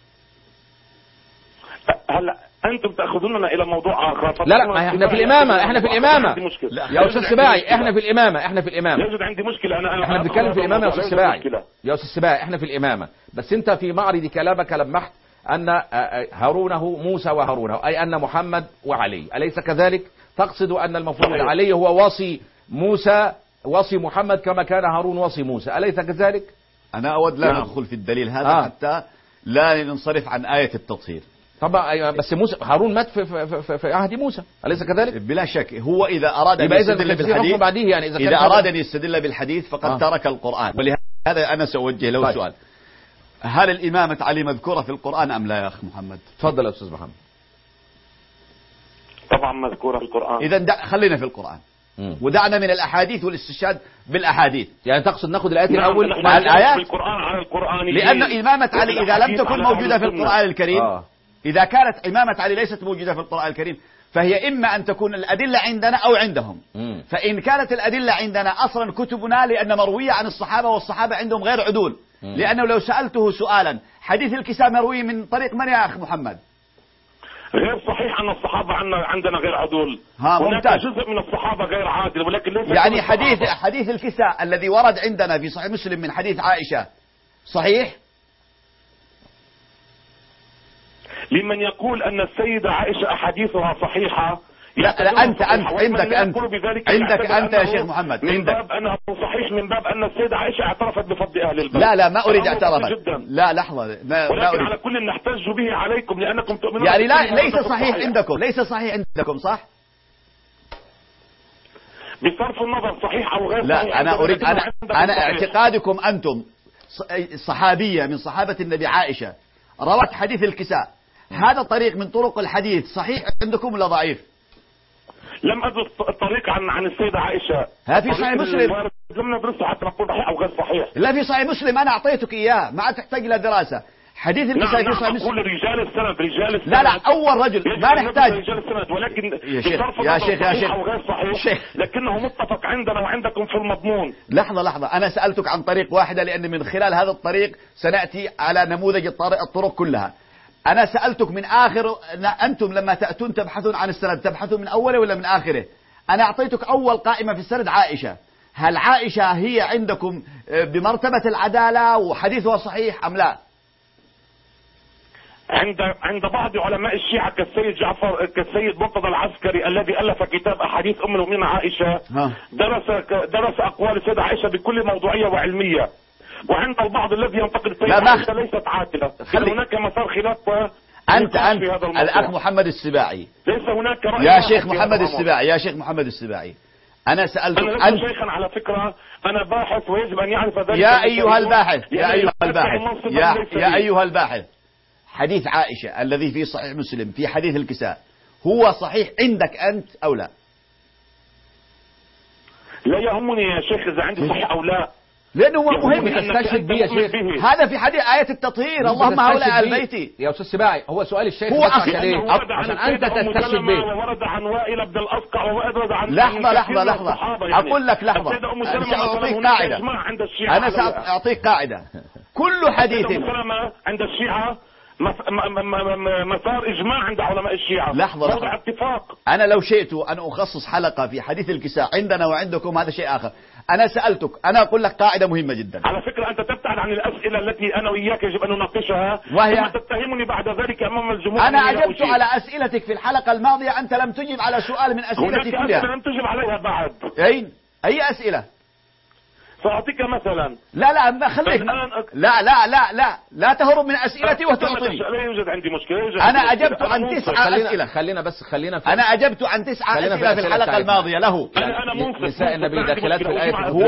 هلا أنتم تأخذوننا إلى موضوع آخر. لا احنا في الإمامة، يا أستاذ سباعي، احنا في الإمامة. يوجد عندي مشكلة. احنا بنتكلم في الإمامة يا أستاذ سباعي. يا أستاذ سباعي احنا في الإمامة، بس أنت في معرض كلامك لمحت أن هارونه موسى وهارونه، أي أن محمد وعلي، أليس كذلك؟ تقصد أن المفروض علي هو وصي موسى وصي محمد كما كان هارون وصي موسى، أليس كذلك؟ أنا أود لا ندخل في الدليل هذا حتى لا ننصرف عن آية التطهير. طبعا بس موسى هارون مات في عهد موسى، أليس كذلك؟ بلا شك. هو إذا أراد أن يستدل بالحديث يعني إذا أراد أن يستدل بالحديث فقد ترك القرآن. ولهذا أنا سأوجه له سؤال: هل الإمامة علي مذكورة في القرآن أم لا يا أخ محمد؟ تفضل يا أستاذ محمد. طبعا مذكورة في القرآن. إذا خلينا في القرآن ودعنا من الأحاديث والاستشهاد بالأحاديث. يعني تقصد ناخذ الآيات الأول مع الآيات بالقرآن على القرآن، لأن إمامة علي إذا لم تكن موجودة في القرآن الكريم، إذا كانت إمامة علي ليست موجودة في القرآن الكريم، فهي إما أن تكون الأدلة عندنا أو عندهم. فإن كانت الأدلة عندنا أصلا كتبنا، لأن مروية عن الصحابة والصحابة عندهم غير عدول. لأنه لو سألته سؤالا: حديث الكساء مروي من طريق من يا أخ محمد؟ غير صحيح أن الصحابة عندنا غير عدول. ممتاز. جزء من الصحابة غير عادل، ولكن ليس يعني حديث الكساء الذي ورد عندنا في صحيح مسلم من حديث عائشة صحيح؟ لمن يقول أن السيدة عائشة أحاديثها صحيحة. لا أنت عندك أنت يا شيخ محمد، من باب أنه صحيح، من باب أن السيدة عائشة اعترفت بفضل أهل البيت. لا ما أريد اعترافا. لا لحظة، ولكن على كل نحتج به عليكم لأنكم تؤمنون يعني ليس صحيح عندكم، ليس صحيح عندكم، صح؟ بصرف النظر صحيح أو غير لا صحيح. أنا أريد أنا اعتقادكم أنتم صحابية من صحابة النبي عائشة روت حديث الكساء، هذا طريق من طرق الحديث صحيح عندكم ولا ضعيف؟ لم أدرس الطريق عن السيدة عائشة. في صحيح مسلم لم ندرسه حتى نقول صحيح أو غير صحيح. لا في صحيح مسلم، أنا أعطيتك إياه، ما عاد تحتاج إلى دراسة. حديث الكساء في صحيح مسلم. أقول رجال السند. لا أول رجل ما نحتاج رجال السند، ولكن يا شيخ أو غير صحيح، لكنه متفق عندنا وعندكم في المضمون. لحظة، أنا سألتك عن طريق واحدة، لأن من خلال هذا الطريق سنأتي على نموذج الطرق كلها. أنا سألتك من آخر، أنتم لما تأتون تبحثون عن السند تبحثون من أوله ولا من آخره؟ أنا أعطيتك أول قائمة في السند عائشة، هل عائشة هي عندكم بمرتبة العدالة وحديثها صحيح أم لا؟ عند بعض علماء الشيعة كالسيد مرتضى العسكري الذي ألف كتاب أحاديث أم المؤمنين عائشة، درس أقوال السيدة عائشة بكل موضوعية وعلمية. وعند البعض الذي ينتقد السيدة عائشة ليست عاتلة، هناك مسار خلاف. أنت الأخ محمد السباعي، ليس هناك رأي يا شيخ محمد السباعي، أنا سألتك أنا شيخا على فكرة، أنا باحث ويجب أن يعرف ذلك. يا أيها الباحث، حديث عائشة الذي في صحيح مسلم في حديث الكساء هو صحيح عندك أنت أو لا؟ لا يهمني يا شيخ إذا عندي صحيح أو لا، لأنه مهم تستشهد به يا شيخ. هذا في حديث آية التطهير، اللهم هؤلاء البيت. يا أستاذ سباعي، هو سؤال الشيخ هو عشان أنت تستشهد به. وورد عن وائل بن الأسقع وورد عن لحظة أقول لك لحظة، سأعطيك قاعدة. أنا سأعطيك قاعدة. كل حديث عند الشيعة مسار إجماع عند علماء الشيعة. لحظة اتفاق. أنا لو شئت أن أخصص حلقة في حديث الكساء عندنا وعندكم هذا شيء آخر. أنا سألتك، أنا أقول لك قاعدة مهمة جدا. على فكرة أنت تبتعد عن الأسئلة التي أنا وإياك يجب أن نناقشها، وهي ثم تتهمني بعد ذلك أمام الجمهور. أنا أجبت على أسئلتك في الحلقة الماضية، أنت لم تجب على سؤال من أسئلتي كلها. لم تجب عليها بعد. أي أسئلة؟ سأعطيك مثلا. لا خليك. لا تهرب من أسئلتي وتعطيني. لا يوجد عندي مشكلة. أنا أجبت عن 9 أسئلة. خلينا أنا أجبت عن 9 أسئلة في الحلقة الماضية له. أنا منصف. نساء النبي داخلات في الآية. هو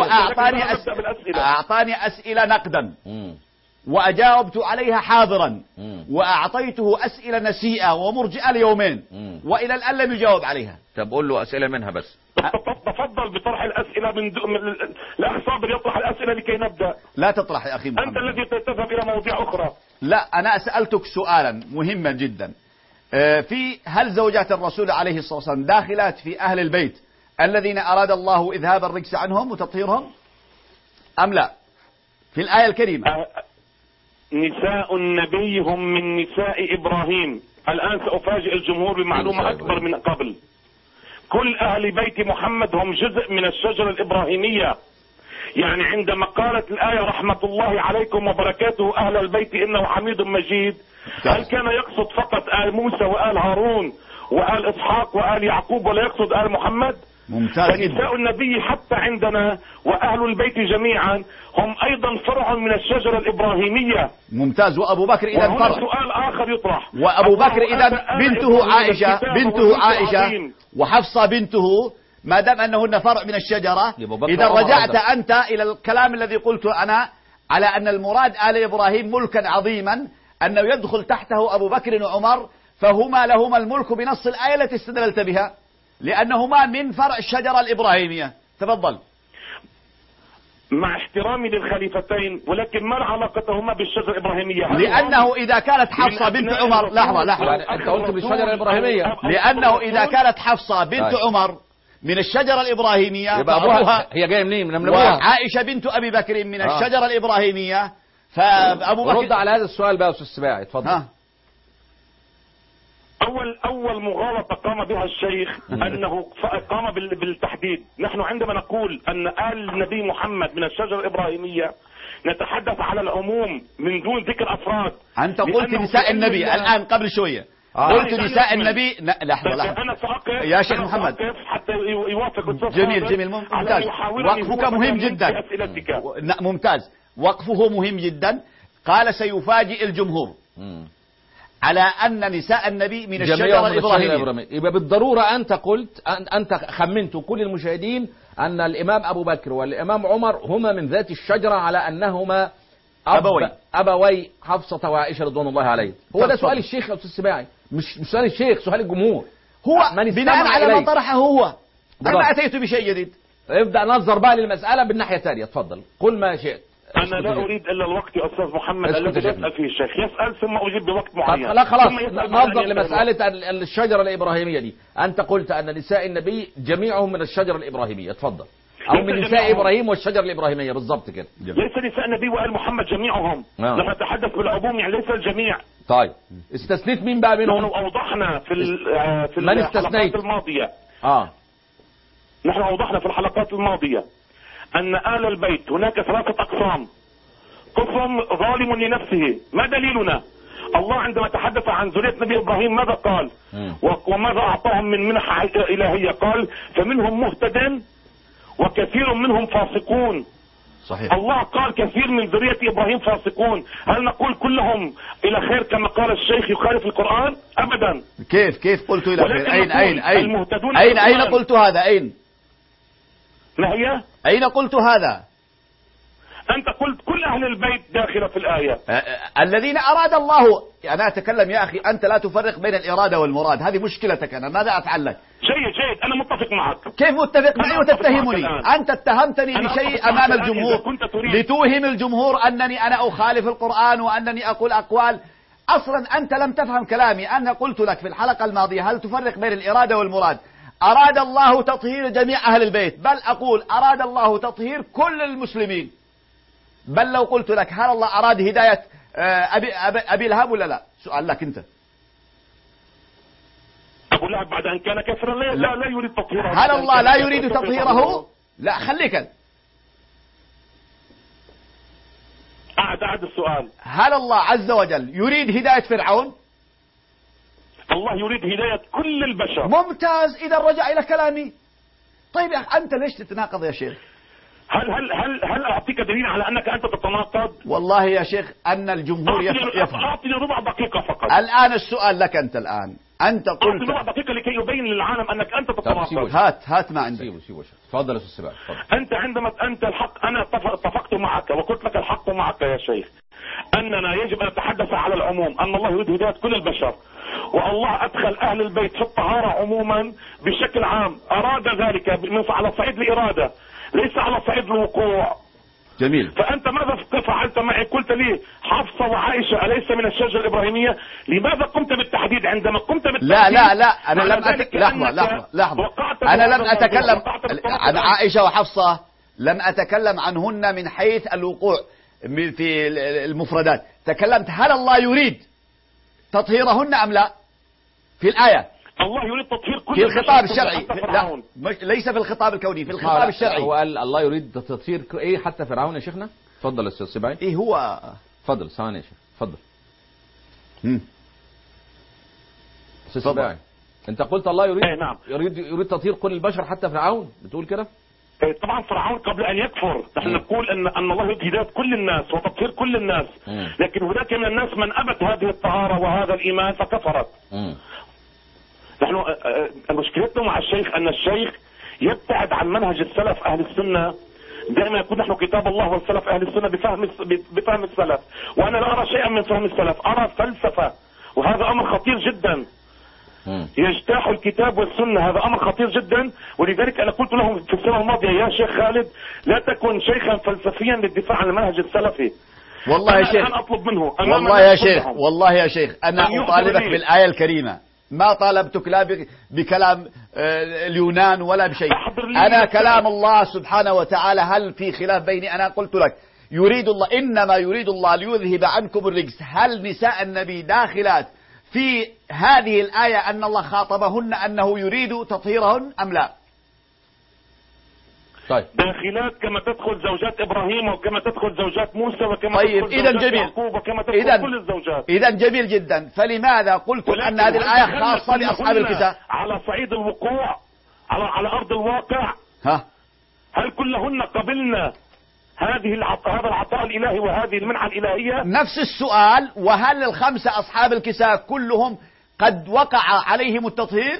أعطاني أسئلة نقدا وأجاوبت عليها حاضرا، وأعطيته أسئلة نسيئة ومرجئة ليومين، وإلى الآن لم يجاوب عليها. طب قول له أسئلة منها بس. تفضل بطرح الأسئلة الأخ صابر يطرح الأسئلة لكي نبدأ. لا تطرح يا أخي محمد. أنت الذي تذهب إلى مواضيع أخرى. لا، أنا سألتك سؤالا مهما جدا. في هل زوجات الرسول عليه الصلاة والسلام داخلات في أهل البيت الذين أراد الله إذهاب الرجس عنهم وتطهيرهم أم لا؟ في الآية الكريمة نساء النبي هم من نساء إبراهيم. الآن سأفاجئ الجمهور بمعلومة أكبر من قبل. كل أهل بيت محمد هم جزء من الشجرة الإبراهيمية. يعني عندما قالت الآية رحمة الله عليكم وبركاته أهل البيت إنه حميد مجيد، هل كان يقصد فقط آل موسى وآل هارون وآل إسحاق وآل يعقوب ولا يقصد آل محمد؟ ممتاز. فنساء النبي حتى عندنا وأهل البيت جميعا هم أيضا فرع من الشجرة الإبراهيمية. ممتاز. وأبو بكر إذا فرع. سؤال آخر يطرح. وأبو بكر إذا بنته عائشة وحفصة بنته، ما دام أنهن فرع من الشجرة. إذا رجعت أنت إلى الكلام الذي قلته أنا على أن المراد آل إبراهيم ملكا عظيما أنه يدخل تحته أبو بكر وعمر، فهما لهما الملك بنص الآية التي استدللت بها، لأنهما من فرع الشجرة الإبراهيمية. تفضل. مع احترامي للخليفتين، ولكن ما علاقتهما بالشجرة الإبراهيمية؟ لأنه إذا كانت حفصة بنت عمر، لحظة أنت قلت بالشجرة الإبراهيمية. لأنه إذا كانت حفصة بنت عمر من الشجرة الإبراهيمية، يبقى أبوها هي جاية منين؟ من أبوها. وعائشة بنت أبي بكر من الشجرة الإبراهيمية، فأبو بكر. رد على هذا السؤال بقى يا أستاذ سباعي، اتفضل. أول مغالطة قام بها الشيخ أنه قام بالتحديد. نحن عندما نقول أن آل النبي محمد من الشجرة الإبراهيمية نتحدث على العموم من دون ذكر أفراد. أنت قلت نساء النبي الآن قبل شوية. قلت نساء النبي. لحظة. أنا سأقف يا شيخ محمد حتى يوافق. جميل ممتاز. وقفك مهم جدا. ممتاز. وقفه مهم جدا. قال سيفاجئ الجمهور على أن نساء النبي من الشجرة الإبراهيمية. يبقى بالضرورة أنت خمنت كل المشاهدين أن الإمام أبو بكر والإمام عمر هما من ذات الشجرة على أنهما أبوي حفصة وعائشة رضوان الله عليهم. هو ده سؤال الشيخ يا أستاذ سباعي، مش سؤال الشيخ، سؤال الجمهور. هو بناء على ما طرحه هو. أنا أتيت بشيء جديد. ابدأ نظر بقى للمسألة بالناحية الثانية. تفضل قل ما شئت. أنا لا أريد إلا الوقت يا أستاذ محمد الذي يسأل فيه الشيخ. يسأل ثم أجيب بوقت معين. لا خلاص نظر لمسألة الشجرة الإبراهيمية دي. أنت قلت أن نساء النبي جميعهم من الشجرة الإبراهيمية. تفضل. أو من نساء إبراهيم والشجرة الإبراهيمية بالضبط كده. ليس نساء النبي وآل محمد جميعهم. لما نتحدث بالعموم يعني ليس الجميع. طيب استثنيت مين بقى منهم؟ نحن أوضحنا في الحلقات الماضية. نحن أوضحنا في الحلقات الماضية أن آل البيت هناك 3 أقسام. قسم ظالم لنفسه. ما دليلنا؟ الله عندما تحدث عن ذرية نبي إبراهيم ماذا قال؟ وماذا أعطاهم من منح إلهية؟ قال فمنهم مهتد وكثير منهم فاسقون. صحيح. الله قال كثير من ذرية إبراهيم فاسقون. هل نقول كلهم إلى خير كما قال الشيخ يخالف القرآن؟ أبدا. كيف قلت إلى خير؟ أين قلت هذا؟ أين؟ ما هي؟ أين قلت هذا؟ أنت قلت كل أهل البيت داخلة في الآية. الذين أراد الله. أنا أتكلم يا أخي، أنت لا تفرق بين الإرادة والمراد، هذه مشكلتك. أنا ماذا أفعل لك؟ جيد أنا متفق معك. كيف متفق معي وتتهمني؟ أنت اتهمتني بشيء أمام الجمهور لتوهم الجمهور أنني أنا أخالف القرآن وأنني أقول أقوال. أصلا أنت لم تفهم كلامي. أنا قلت لك في الحلقة الماضية هل تفرق بين الإرادة والمراد؟ أراد الله تطهير جميع أهل البيت، بل أقول أراد الله تطهير كل المسلمين. بل لو قلت لك هل الله أراد هداية أبي لهب ولا لا؟ سؤال لك أنت. أبو لهب بعد أن كان كافرا لا يريد تطهيره. هل الله لا يريد تطهيره؟ لا خليك. أعد السؤال. هل الله عز وجل يريد هداية فرعون؟ الله يريد هداية كل البشر. ممتاز، إذا رجع إلى كلامي. طيب يا أخي أنت ليش تتناقض يا شيخ؟ هل أعطيك دليل على أنك أنت تتناقض؟ والله يا شيخ أن الجمهور يفهم. أعطني ربع دقيقة فقط. الآن السؤال لك أنت الآن. أنت قلت أعطني ربع دقيقة لكي يبين للعالم أنك أنت تتناقض. هات ما عندك. تفضل يا أستاذ سباع. أنت عندما أنت الحق، أنا اتفقت معك وقلت لك الحق معك يا شيخ، أننا يجب أن نتحدث على العموم، أن الله يريد هداية كل البشر، والله أدخل أهل البيت في الطهارة عموما بشكل عام، أراد ذلك على صعيد الإرادة ليس على صعيد الوقوع. جميل. فأنت ماذا فعلت معي؟ قلت لي حفصة وعائشة أليس من الشجرة الإبراهيمية؟ لماذا قمت بالتحديد؟ عندما قمت بالتحديد لا أنا لم لحظة أنا لم أتكلم عن عائشة وحفصة، لم أتكلم عنهن من حيث الوقوع في المفردات. تكلمت هل الله يريد تطهيرهن أم لا في الآية؟ الله يريد تطهير كل في الخطاب الشرعي. لا ليس في الخطاب الكوني، في الخطاب الشرعي. هو قال الله يريد تطهير ايه حتى فرعون يا شيخنا؟ تفضل استاذ سباعي. ايه هو؟ تفضل ثواني يا شيخ، تفضل. استاذ سباعي انت قلت الله يريد نعم. يريد تطهير كل البشر حتى فرعون، بتقول كده؟ طبعا فرعون قبل ان يكفر نحن نقول ان الله يريد هداية كل الناس وتطهير كل الناس، لكن هناك من الناس من ابت هذه الطهارة وهذا الايمان فكفرت. نحن مشكلتنا مع الشيخ ان الشيخ يبتعد عن منهج السلف اهل السنة. دائما يقول نحن كتاب الله والسلف اهل السنة بفهم السلف، وانا لا ارى شيئا من فهم السلف، ارى فلسفة، وهذا امر خطير جدا. يجتاح الكتاب والسنة، هذا امر خطير جدا. ولذلك انا قلت لهم في السنة الماضية يا شيخ خالد لا تكن شيخا فلسفيا للدفاع عن المنهج السلفي. والله يا شيخ، اطلب منه والله يا شيخ انا اطالبك بالآية الكريمة، ما طالبتك لا بكلام اليونان ولا بشيء. أنا كلام الله سبحانه وتعالى. هل في خلاف بيني؟ أنا قلت لك يريد الله، إنما يريد الله ليذهب عنكم الرجس. هل نساء النبي داخلات في هذه الآية أن الله خاطبهن أنه يريد تطهيرهن أم لا؟ طيب داخلات كما تدخل زوجات إبراهيم وكما تدخل زوجات موسى وكما طيب تدخل زوجات يعقوب وكما تدخل كل الزوجات. إذا جميل جدا. فلماذا قلت أن هذه الآية خاصة بأصحاب الكتاب؟ على صعيد الوقوع على أرض الواقع هل كلهن قبلنا هذا العطاء الإلهي وهذه المنحة الإلهية؟ نفس السؤال. وهل الخمسة أصحاب الكتاب كلهم قد وقع عليهم التطهير؟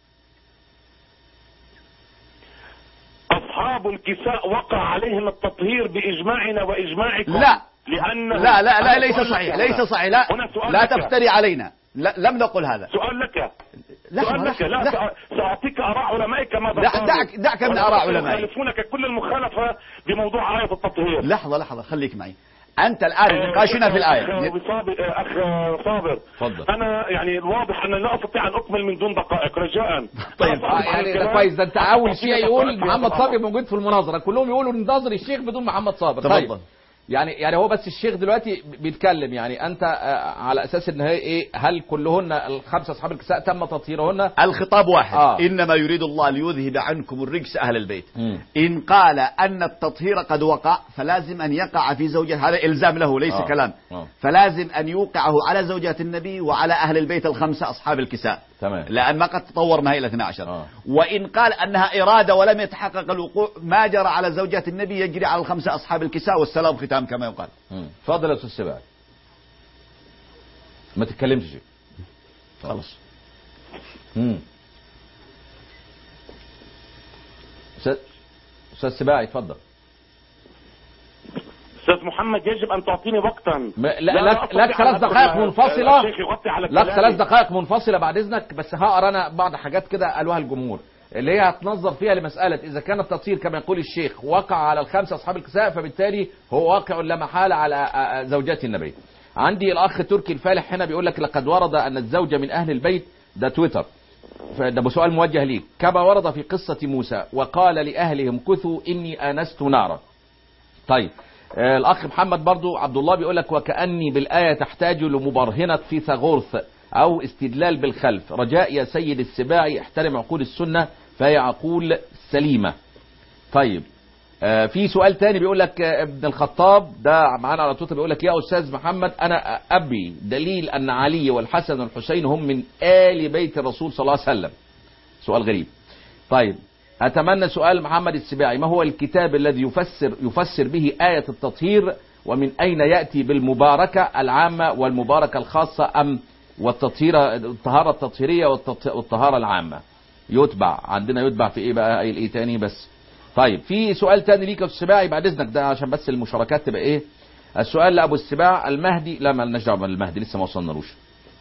أصحاب الكساء وقع عليهم التطهير بإجماعنا وإجماعكم. لا ليس صحيح، ليس صحيح. لا تفتري علينا. لم نقل هذا. سؤال لك سأعطيك آراء علمائك ماذا دعك من آراء علمائك. يخالفونك كل المخالفة بموضوع آية التطهير. لحظة خليك معي. أنت الآن نقاشنا في الآية. أخ صابر فضل. أنا يعني الواضح أن لا أستطيع أن أكمل من دون دقائق رجاء. طيب يعني ده كويس. ده أنت أول شيء يقول محمد صابر موجود في المناظرة، كلهم يقولوا ننتظر الشيخ بدون محمد صابر. طيب يعني هو بس الشيخ دلوقتي بيتكلم، يعني أنت على أساس إن هي إيه؟ هل كلهن الخمسة أصحاب الكساء تم تطهيرهن؟ الخطاب واحد. إنما يريد الله ليذهب عنكم الرجس أهل البيت. إن قال أن التطهير قد وقع فلازم أن يقع في زوجة، هذا إلزام له ليس كلام. فلازم أن يوقعه على زوجات النبي وعلى أهل البيت الخمسة أصحاب الكساء. تمام. لأن ما قد تطور ما هي إلى 12. وإن قال أنها إرادة ولم يتحقق الوقوع، ما جرى على زوجات النبي يجري على الخمسة أصحاب الكساء والسلام ختام كما يقال. تفضل يا أستاذ سباعي، ما تتكلمش خلاص. أستاذ سباعي تفضل. أستاذ محمد يجب أن تعطيني وقتا. لك 3 دقائق منفصلة. لك 3 دقائق منفصلة بعد إذنك، بس هقرأ أنا بعض حاجات كده قالوها الجمهور اللي هي هتنظر فيها لمسألة إذا كان التطهير كما يقول الشيخ وقع على ال5 أصحاب الكساء، فبالتالي هو واقع لا محالة على زوجات النبي. عندي الأخ تركي الفالح هنا بيقول لك لقد ورد أن الزوجة من أهل البيت، ده تويتر، ده سؤال موجه ليك، كما ورد في قصة موسى وقال لأهلهم كثوا إني آنست نارا. طيب الأخ محمد برضو عبد الله بيقول لك وكأني بالآية تحتاج لمبرهنة في ثغورث أو استدلال بالخلف، رجاء يا سيد السباعي احترم عقول السنة فهي عقول سليمة. طيب في سؤال تاني بيقول لك ابن الخطاب ده معانا على تويتر بيقول لك يا أستاذ محمد أنا أبي دليل أن علي والحسن والحسين هم من آل بيت الرسول صلى الله عليه وسلم. سؤال غريب. طيب أتمنى سؤال محمد السباعي، ما هو الكتاب الذي يفسر به آية التطهير، ومن أين يأتي بالمباركة العامة والمباركة الخاصة أم والطهارة التطهيرية والطهارة العامة؟ يتبع عندنا يتبع في إيه بقى؟ إيه تاني بس. طيب في سؤال تاني ليك يا أستاذ السباعي بعد إذنك، ده عشان بس المشاركات تبقى إيه. السؤال لأبو السباع المهدي، لا ما لناش دعوة بالمهدي لسه ما وصلنالوش.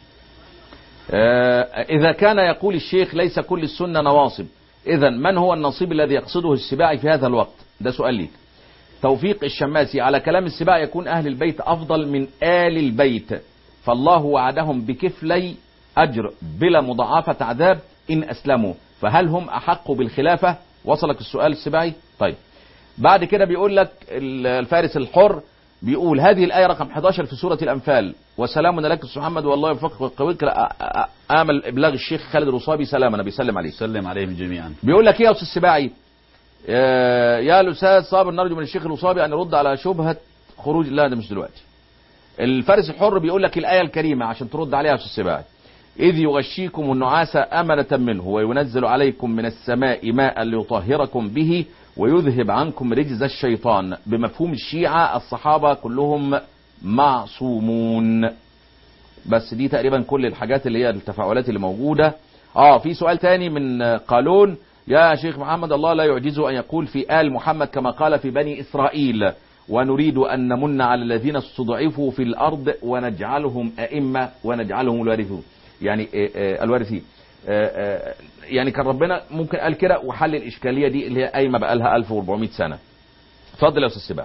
إذا كان يقول الشيخ ليس كل السنة نواصب، إذا من هو النصيب الذي يقصده السباعي في هذا الوقت؟ ده سؤال ليك. توفيق الشماسي على كلام السباعي يكون أهل البيت أفضل من آل البيت، فالله وعدهم بكفلي أجر بلا مضاعفة عذاب إن أسلموا، فهل هم أحق بالخلافة؟ وصلك السؤال السباعي؟ طيب بعد كده بيقول لك الفارس الحر بيقول هذه الآية رقم 11 في سورة الأنفال، وسلام لك أستاذ محمد والله يوفقك ويقويك، آمل إبلاغ الشيخ خالد الرصابي سلام، أنا بيسلم عليه. سلم عليهم جميعا. بيقول لك إيه يا أستاذ السباعي؟ يا الأستاذ صابر نرجو من الشيخ الرصابي أن يرد على شبهة خروج، لا ده مش دلوقتي. الفارس الحر بيقول لك الآية الكريمة عشان ترد عليها يا أستاذ السباعي، إذ يغشيكم النعاس أمنة منه وينزل عليكم من السماء ماء ليطهركم به ويذهب عنكم رجز الشيطان. بمفهوم الشيعة الصحابة كلهم معصومون. بس دي تقريبا كل الحاجات اللي هي التفاعلات اللي موجودة. في سؤال تاني من قالون، يا شيخ محمد الله لا يعجزه أن يقول في آل محمد كما قال في بني إسرائيل، ونريد أن نمن على الذين استضعفوا في الأرض ونجعلهم أئمة ونجعلهم الوارثون، يعني الوارثين. يعني كان ربنا ممكن قال كده وحل الإشكالية دي اللي هي قايمة بقى لها 1400 سنة. اتفضل يا أستاذ السباعي.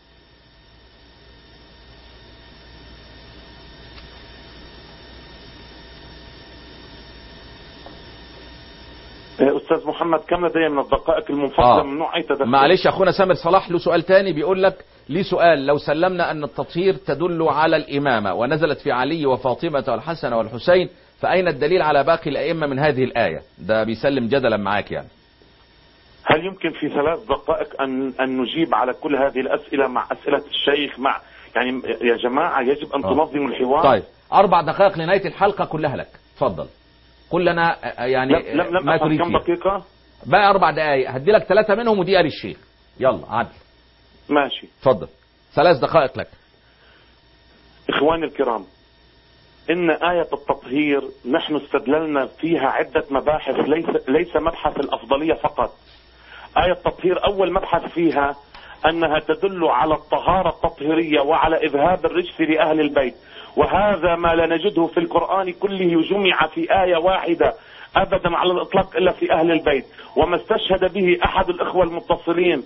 أستاذ محمد كم لدي من الدقائق المنفصلة من نوع أي تدخل؟ معلش أخونا سامر صلاح له سؤال تاني بيقول لك ليه سؤال، لو سلمنا أن التطهير تدل على الإمامة ونزلت في علي وفاطمة والحسن والحسين، فأين الدليل على باقي الأئمة من هذه الآية؟ ده بيسلم جدلا معاك يعني. هل يمكن في 3 دقائق أن نجيب على كل هذه الأسئلة مع أسئلة الشيخ مع يعني يا جماعة يجب أن تنظموا الحوار. طيب 4 دقائق لنهاية الحلقة كلها لك، اتفضل. قل لنا يعني ما تريد. كم دقيقة؟ بقى 4 دقائق، هدي لك 3 منهم ودي للشيخ. يلا عدل. ماشي اتفضل 3 دقائق لك. إخواني الكرام، إن آية التطهير نحن استدللنا فيها عدة مباحث، ليس مبحث الأفضلية فقط. آية التطهير أول مبحث فيها أنها تدل على الطهارة التطهيرية وعلى إذهاب الرجس لأهل البيت، وهذا ما لا نجده في القرآن كله جمع في آية واحدة أبدا على الإطلاق إلا في أهل البيت. وما استشهد به أحد الإخوة المتصلين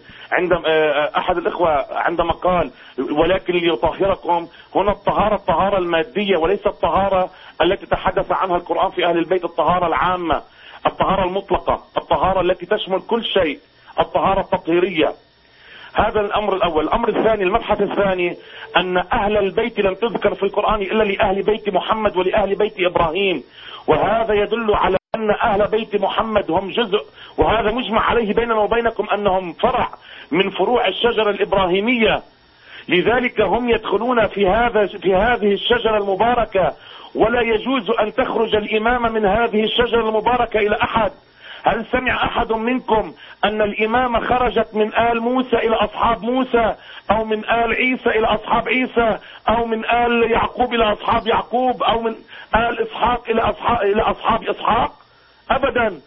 عندما قال ولكن ليطهركم، هنا الطهارة المادية وليس الطهارة التي تحدث عنها القرآن في أهل البيت، الطهارة العامة، الطهارة المطلقة، الطهارة التي تشمل كل شيء، الطهارة التطهيرية. هذا الأمر الأول. الأمر الثاني، المبحث الثاني، أن أهل البيت لم تذكر في القرآن إلا لأهل بيت محمد ولأهل بيت إبراهيم، وهذا يدل على أن أهل بيت محمد هم جزء، وهذا مجمع عليه بيننا وبينكم أنهم فرع من فروع الشجرة الإبراهيمية، لذلك هم يدخلون في هذه الشجرة المباركة، ولا يجوز أن تخرج الإمامة من هذه الشجرة المباركة إلى أحد. هل سمع أحد منكم أن الإمامة خرجت من آل موسى إلى أصحاب موسى، أو من آل عيسى إلى أصحاب عيسى، أو من آل يعقوب إلى أصحاب يعقوب، أو من آل إسحاق إلى أصحاب إسحاق؟ أبدا.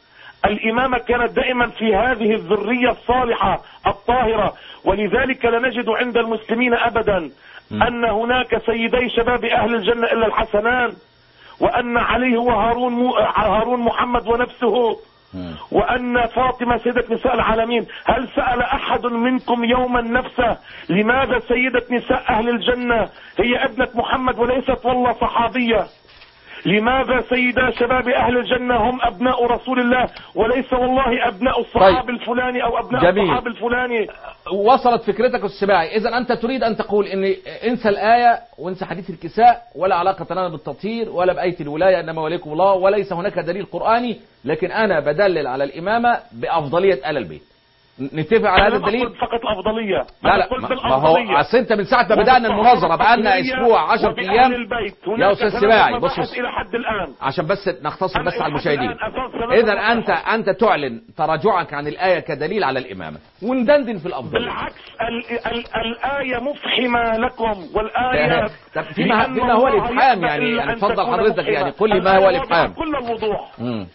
الإمامة كانت دائما في هذه الذرية الصالحة الطاهرة، ولذلك لا نجد عند المسلمين أبدا أن هناك سيدي شباب أهل الجنة إلا الحسنان، وأن علي هو هارون محمد ونفسه، وأن فاطمة سيدة نساء العالمين. هل سأل أحد منكم يوما نفسه لماذا سيدة نساء أهل الجنة هي ابنة محمد وليست والله صحابية؟ لماذا سيدا شباب أهل الجنة هم أبناء رسول الله وليس والله أبناء الصحابي الفلاني أو أبناء الصحابي الفلاني؟ وصلت فكرتك السباعي. إذا أنت تريد أن تقول إن انسى الآية وانسى حديث الكساء، ولا علاقة لنا بالتطهير ولا بآية الولاية إنما وليكم الله، وليس هناك دليل قرآني، لكن أنا بدلل على الإمامة بأفضلية آل البيت. نتفق على هذا الدليل؟ فقط الأفضلية. لا ما هو أصل أنت من ساعة ما بدأنا المناظرة بقالنا أسبوع 10 أيام يا أستاذ سباعي. بص إلى حد الآن عشان بس نختصر بس على المشاهدين. إذا أنت تعلن تراجعك عن الآية كدليل على الإمامة وندندن في الأفضل. بالعكس الآية مفحمة لكم، والآية فيما هو الإفحام يعني تفضل حضرتك يعني قل لي ما هو الإفحام كل الوضوح.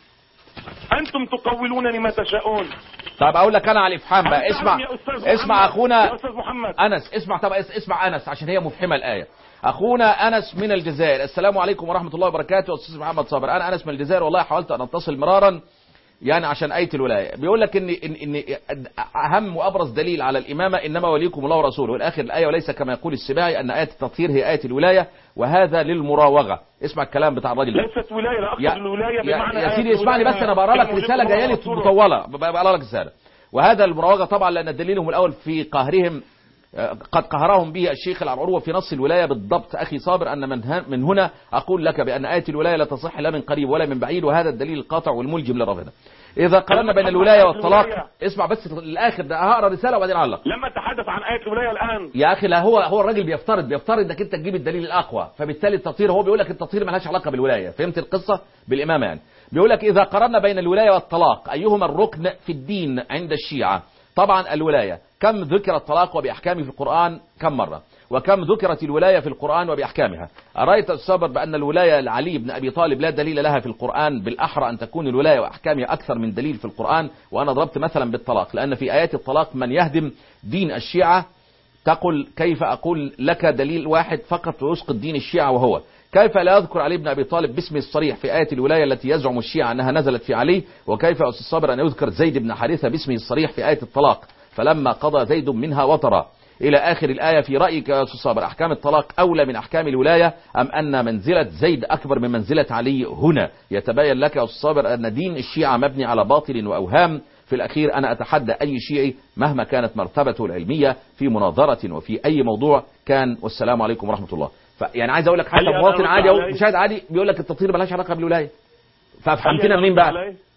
أنتم تقولونني ما تشاءون. طب أقول لك أنا على الإفحام بقى. اسمع أخونا يا أستاذ محمد أنس. اسمع أنس عشان هي مفحمة الآية. أخونا أنس من الجزائر. السلام عليكم ورحمة الله وبركاته. أستاذ محمد صابر، أنا أنس من الجزائر، والله حاولت أن أتصل مرارا يعني عشان آية الولاية. بيقول لك إن أهم وأبرز دليل على الإمامة إنما وليكم الله ورسوله، والآخر الآية، وليس كما يقول السباعي أن آية التطهير هي آية الولاية، وهذا للمراوغة. اسمع الكلام بتاع الراجل ده. ليست ولاية، لا أقصد الولاية بمعنى يا سيدي اسمعني بس، أنا بقرا لك رسالة جاية لي مطولة، بقرا لك رسالة. وهذا المراوغة طبعا لأن دليلهم الأول في قهرهم قد قهرهم به الشيخ العرعور في نص الولاية بالضبط. أخي صابر، أن من هنا أقول لك بأن آية الولاية لا تصح لا من قريب ولا من بعيد، وهذا الدليل القاطع والملجم للرافضة. إذا قارنا بين الولاية والطلاق، اسمع بس الآخر ده، هقرا رسالة وبعدين أعلق. لما تحدث عن آية الولاية الآن يا أخي، لا هو الراجل بيفترض إنك أنت تجيب الدليل الأقوى، فبالتالي التطهير، هو بيقول لك التطهير ملهاش علاقة بالولاية. فهمت القصة بالإمامة يعني. بيقول لك إذا قارنا بين الولاية والطلاق أيهما الركن في الدين عند الشيعة؟ طبعا الولاية. كم ذكر الطلاق وبأحكامه في القرآن كم مرة؟ وكم ذكرت الولاية في القرآن وبأحكامها؟ أرأيت الصبر بأن الولاية لعلي بن أبي طالب لا دليل لها في القرآن، بالأحرى أن تكون الولاية وأحكامها أكثر من دليل في القرآن. وأنا ضربت مثلا بالطلاق، لأن في آيات الطلاق من يهدم دين الشيعة. تقول كيف أقول لك دليل واحد فقط ويسقط دين الشيعة، وهو كيف لا يذكر علي بن أبي طالب باسمه الصريح في آية الولاية التي يزعم الشيعة أنها نزلت في علي؟ وكيف أستاذ الصبر أن يذكر زيد بن حارثة باسمه الصريح في آية الطلاق فلما قضى زيد منها وطرا إلى آخر الآية؟ في رأيك يا أستاذ صابر أحكام الطلاق أولى من أحكام الولاية، أم أن منزلة زيد أكبر من منزلة علي؟ هنا يتبين لك يا أستاذ صابر أن دين الشيعة مبني على باطل وأوهام. في الأخير أنا أتحدى أي شيعي مهما كانت مرتبته العلمية في مناظرة وفي أي موضوع كان. والسلام عليكم ورحمة الله. يعني عايز أقول لك حتى مواطن عادي أو مشاهد عادي بيقول لك التطهير ملهاش علاقة بالولاية. ففهمتنا منين بقى؟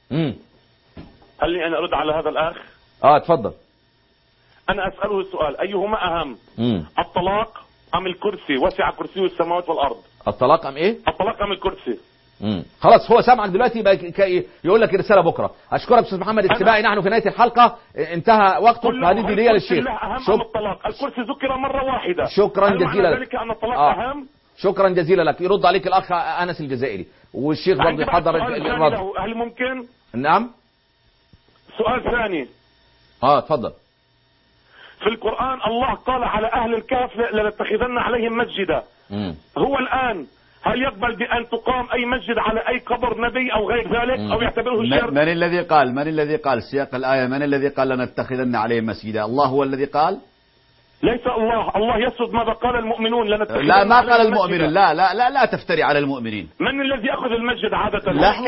هل لي أن أرد على هذا الأخ؟ اتفضل. أنا أسأله السؤال أيهما أهم؟ الطلاق أم الكرسي؟ وسع كرسيه السماوات والأرض. الطلاق أم إيه؟ الطلاق أم الكرسي. خلاص هو سامعك دلوقتي يقول لك الرسالة بكرة. أشكرك أستاذ محمد السباعي. نحن في نهاية الحلقة، انتهى وقتك، هذه دي للشيخ. الطلاق الكرسي ذكر مرة واحدة. شكرا جزيلا لك. ذلك أن الطلاق أهم. شكرا جزيلا لك. يرد عليك الأخ أنس الجزائري، والشيخ برضه يحضر الرد. هل ممكن؟ نعم. سؤال ثاني. اتفضل. في القرآن الله قال على أهل الكهف لنتخذن عليهم مسجدا. هو الآن هل يقبل بأن تقام أي مسجد على أي قبر نبي أو غير ذلك أو يعتبره شرك؟ من الذي قال سياق الآية؟ من الذي قال لنتخذن عليهم مسجدا؟ الله هو الذي قال؟ ليس الله يسرد ماذا قال المؤمنون لنتخذن. لا ما قال المؤمنون. لا تفتري على المؤمنين. من الذي يأخذ المسجد عادة؟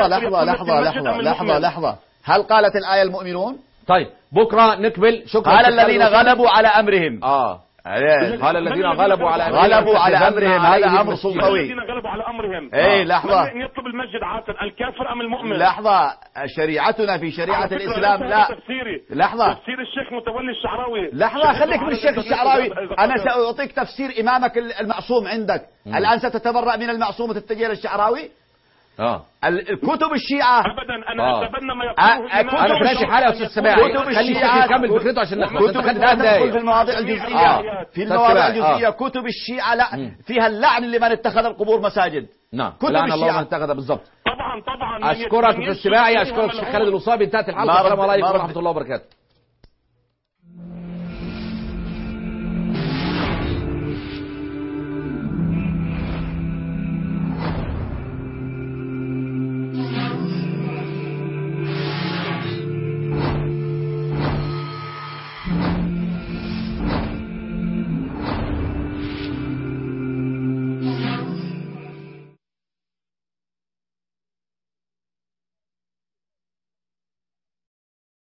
لحظة. هل قالت الآية المؤمنون؟ طيب بكرة نكمل. شكرا. قال الذين غلبوا على أمرهم. قال الذين غلبوا على أمرهم. هذا أمر سلطوي. الذين غلبوا على أمرهم. لحظة. من يطلب المسجد عادة، الكافر أم المؤمن؟ لحظة. شريعتنا في شريعة الإسلام لا. لحظة. تفسير الشيخ متولي الشعراوي. لحظة خليك من الشيخ الشعراوي. أنا سأعطيك تفسير إمامك المعصوم عندك. الآن ستتبرأ من المعصوم وتتجه للشعراوي؟ الكتب الشيعة ابدا. انا اتبنى ما يقوله انا في ماشي حالة يا استاذ سباعي. كتب الشيعة كمل فكرته عشان نخلص. في المواضيع الجزئية. كتب الشيعة لا فيها اللعن لمن اتخذ القبور مساجد. نعم. كتب الشيعة الله اتخذ بالضبط. طبعا طبعا اشكرك في السباعي، اشكرك الشيخ خالد الوصابي. انتهت الحلقه. السلام عليكم ورحمه الله وبركاته.